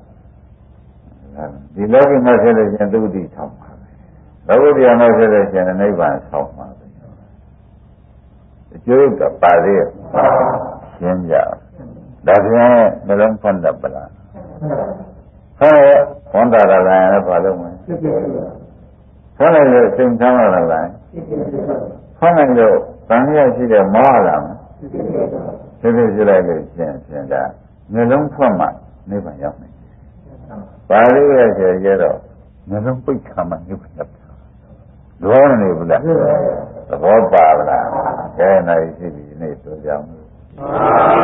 ဒီလောကီမဲ့ဖြစ်လို့ရှိရင်သုတိထောင်ပါပဲလောကုတ္တရာမဲ့ဖြစ်လို့ရှိရင်နိဗ္ဗာန်ဆောက်ပါပဲအကျိုးကပါသေးရဲ့ရှင်းကြဒါပြန်နှလုံးဖွင့်တတ်ပလားဟဲ့ဝန်တာရလာရင်ဘာလို့မလဲဖွင့်လိုက်လို့စိတ်ချမ်းသာလာလားဖွင့်လိုက်လို့ဗန္ဓရရှိတဲ့မောဟလာမဖြစ်ဖြစ်ဖြစ်လိုက်လို့ရှင်းရှင်းတာနှလုံးဖွင့်မှနိဗ္ဗာန်ရောက်နိုင်တယ်ပါဠိရဲ့ကျေရတော့နှလုံးပိတ်ခါမှနိဗ္ဗာန်ရောက်တယ်လောနေဘူးလားသဘောပါလားကဲနိုင်ရှိပြီဒီနေ့ဆိုကြအောင်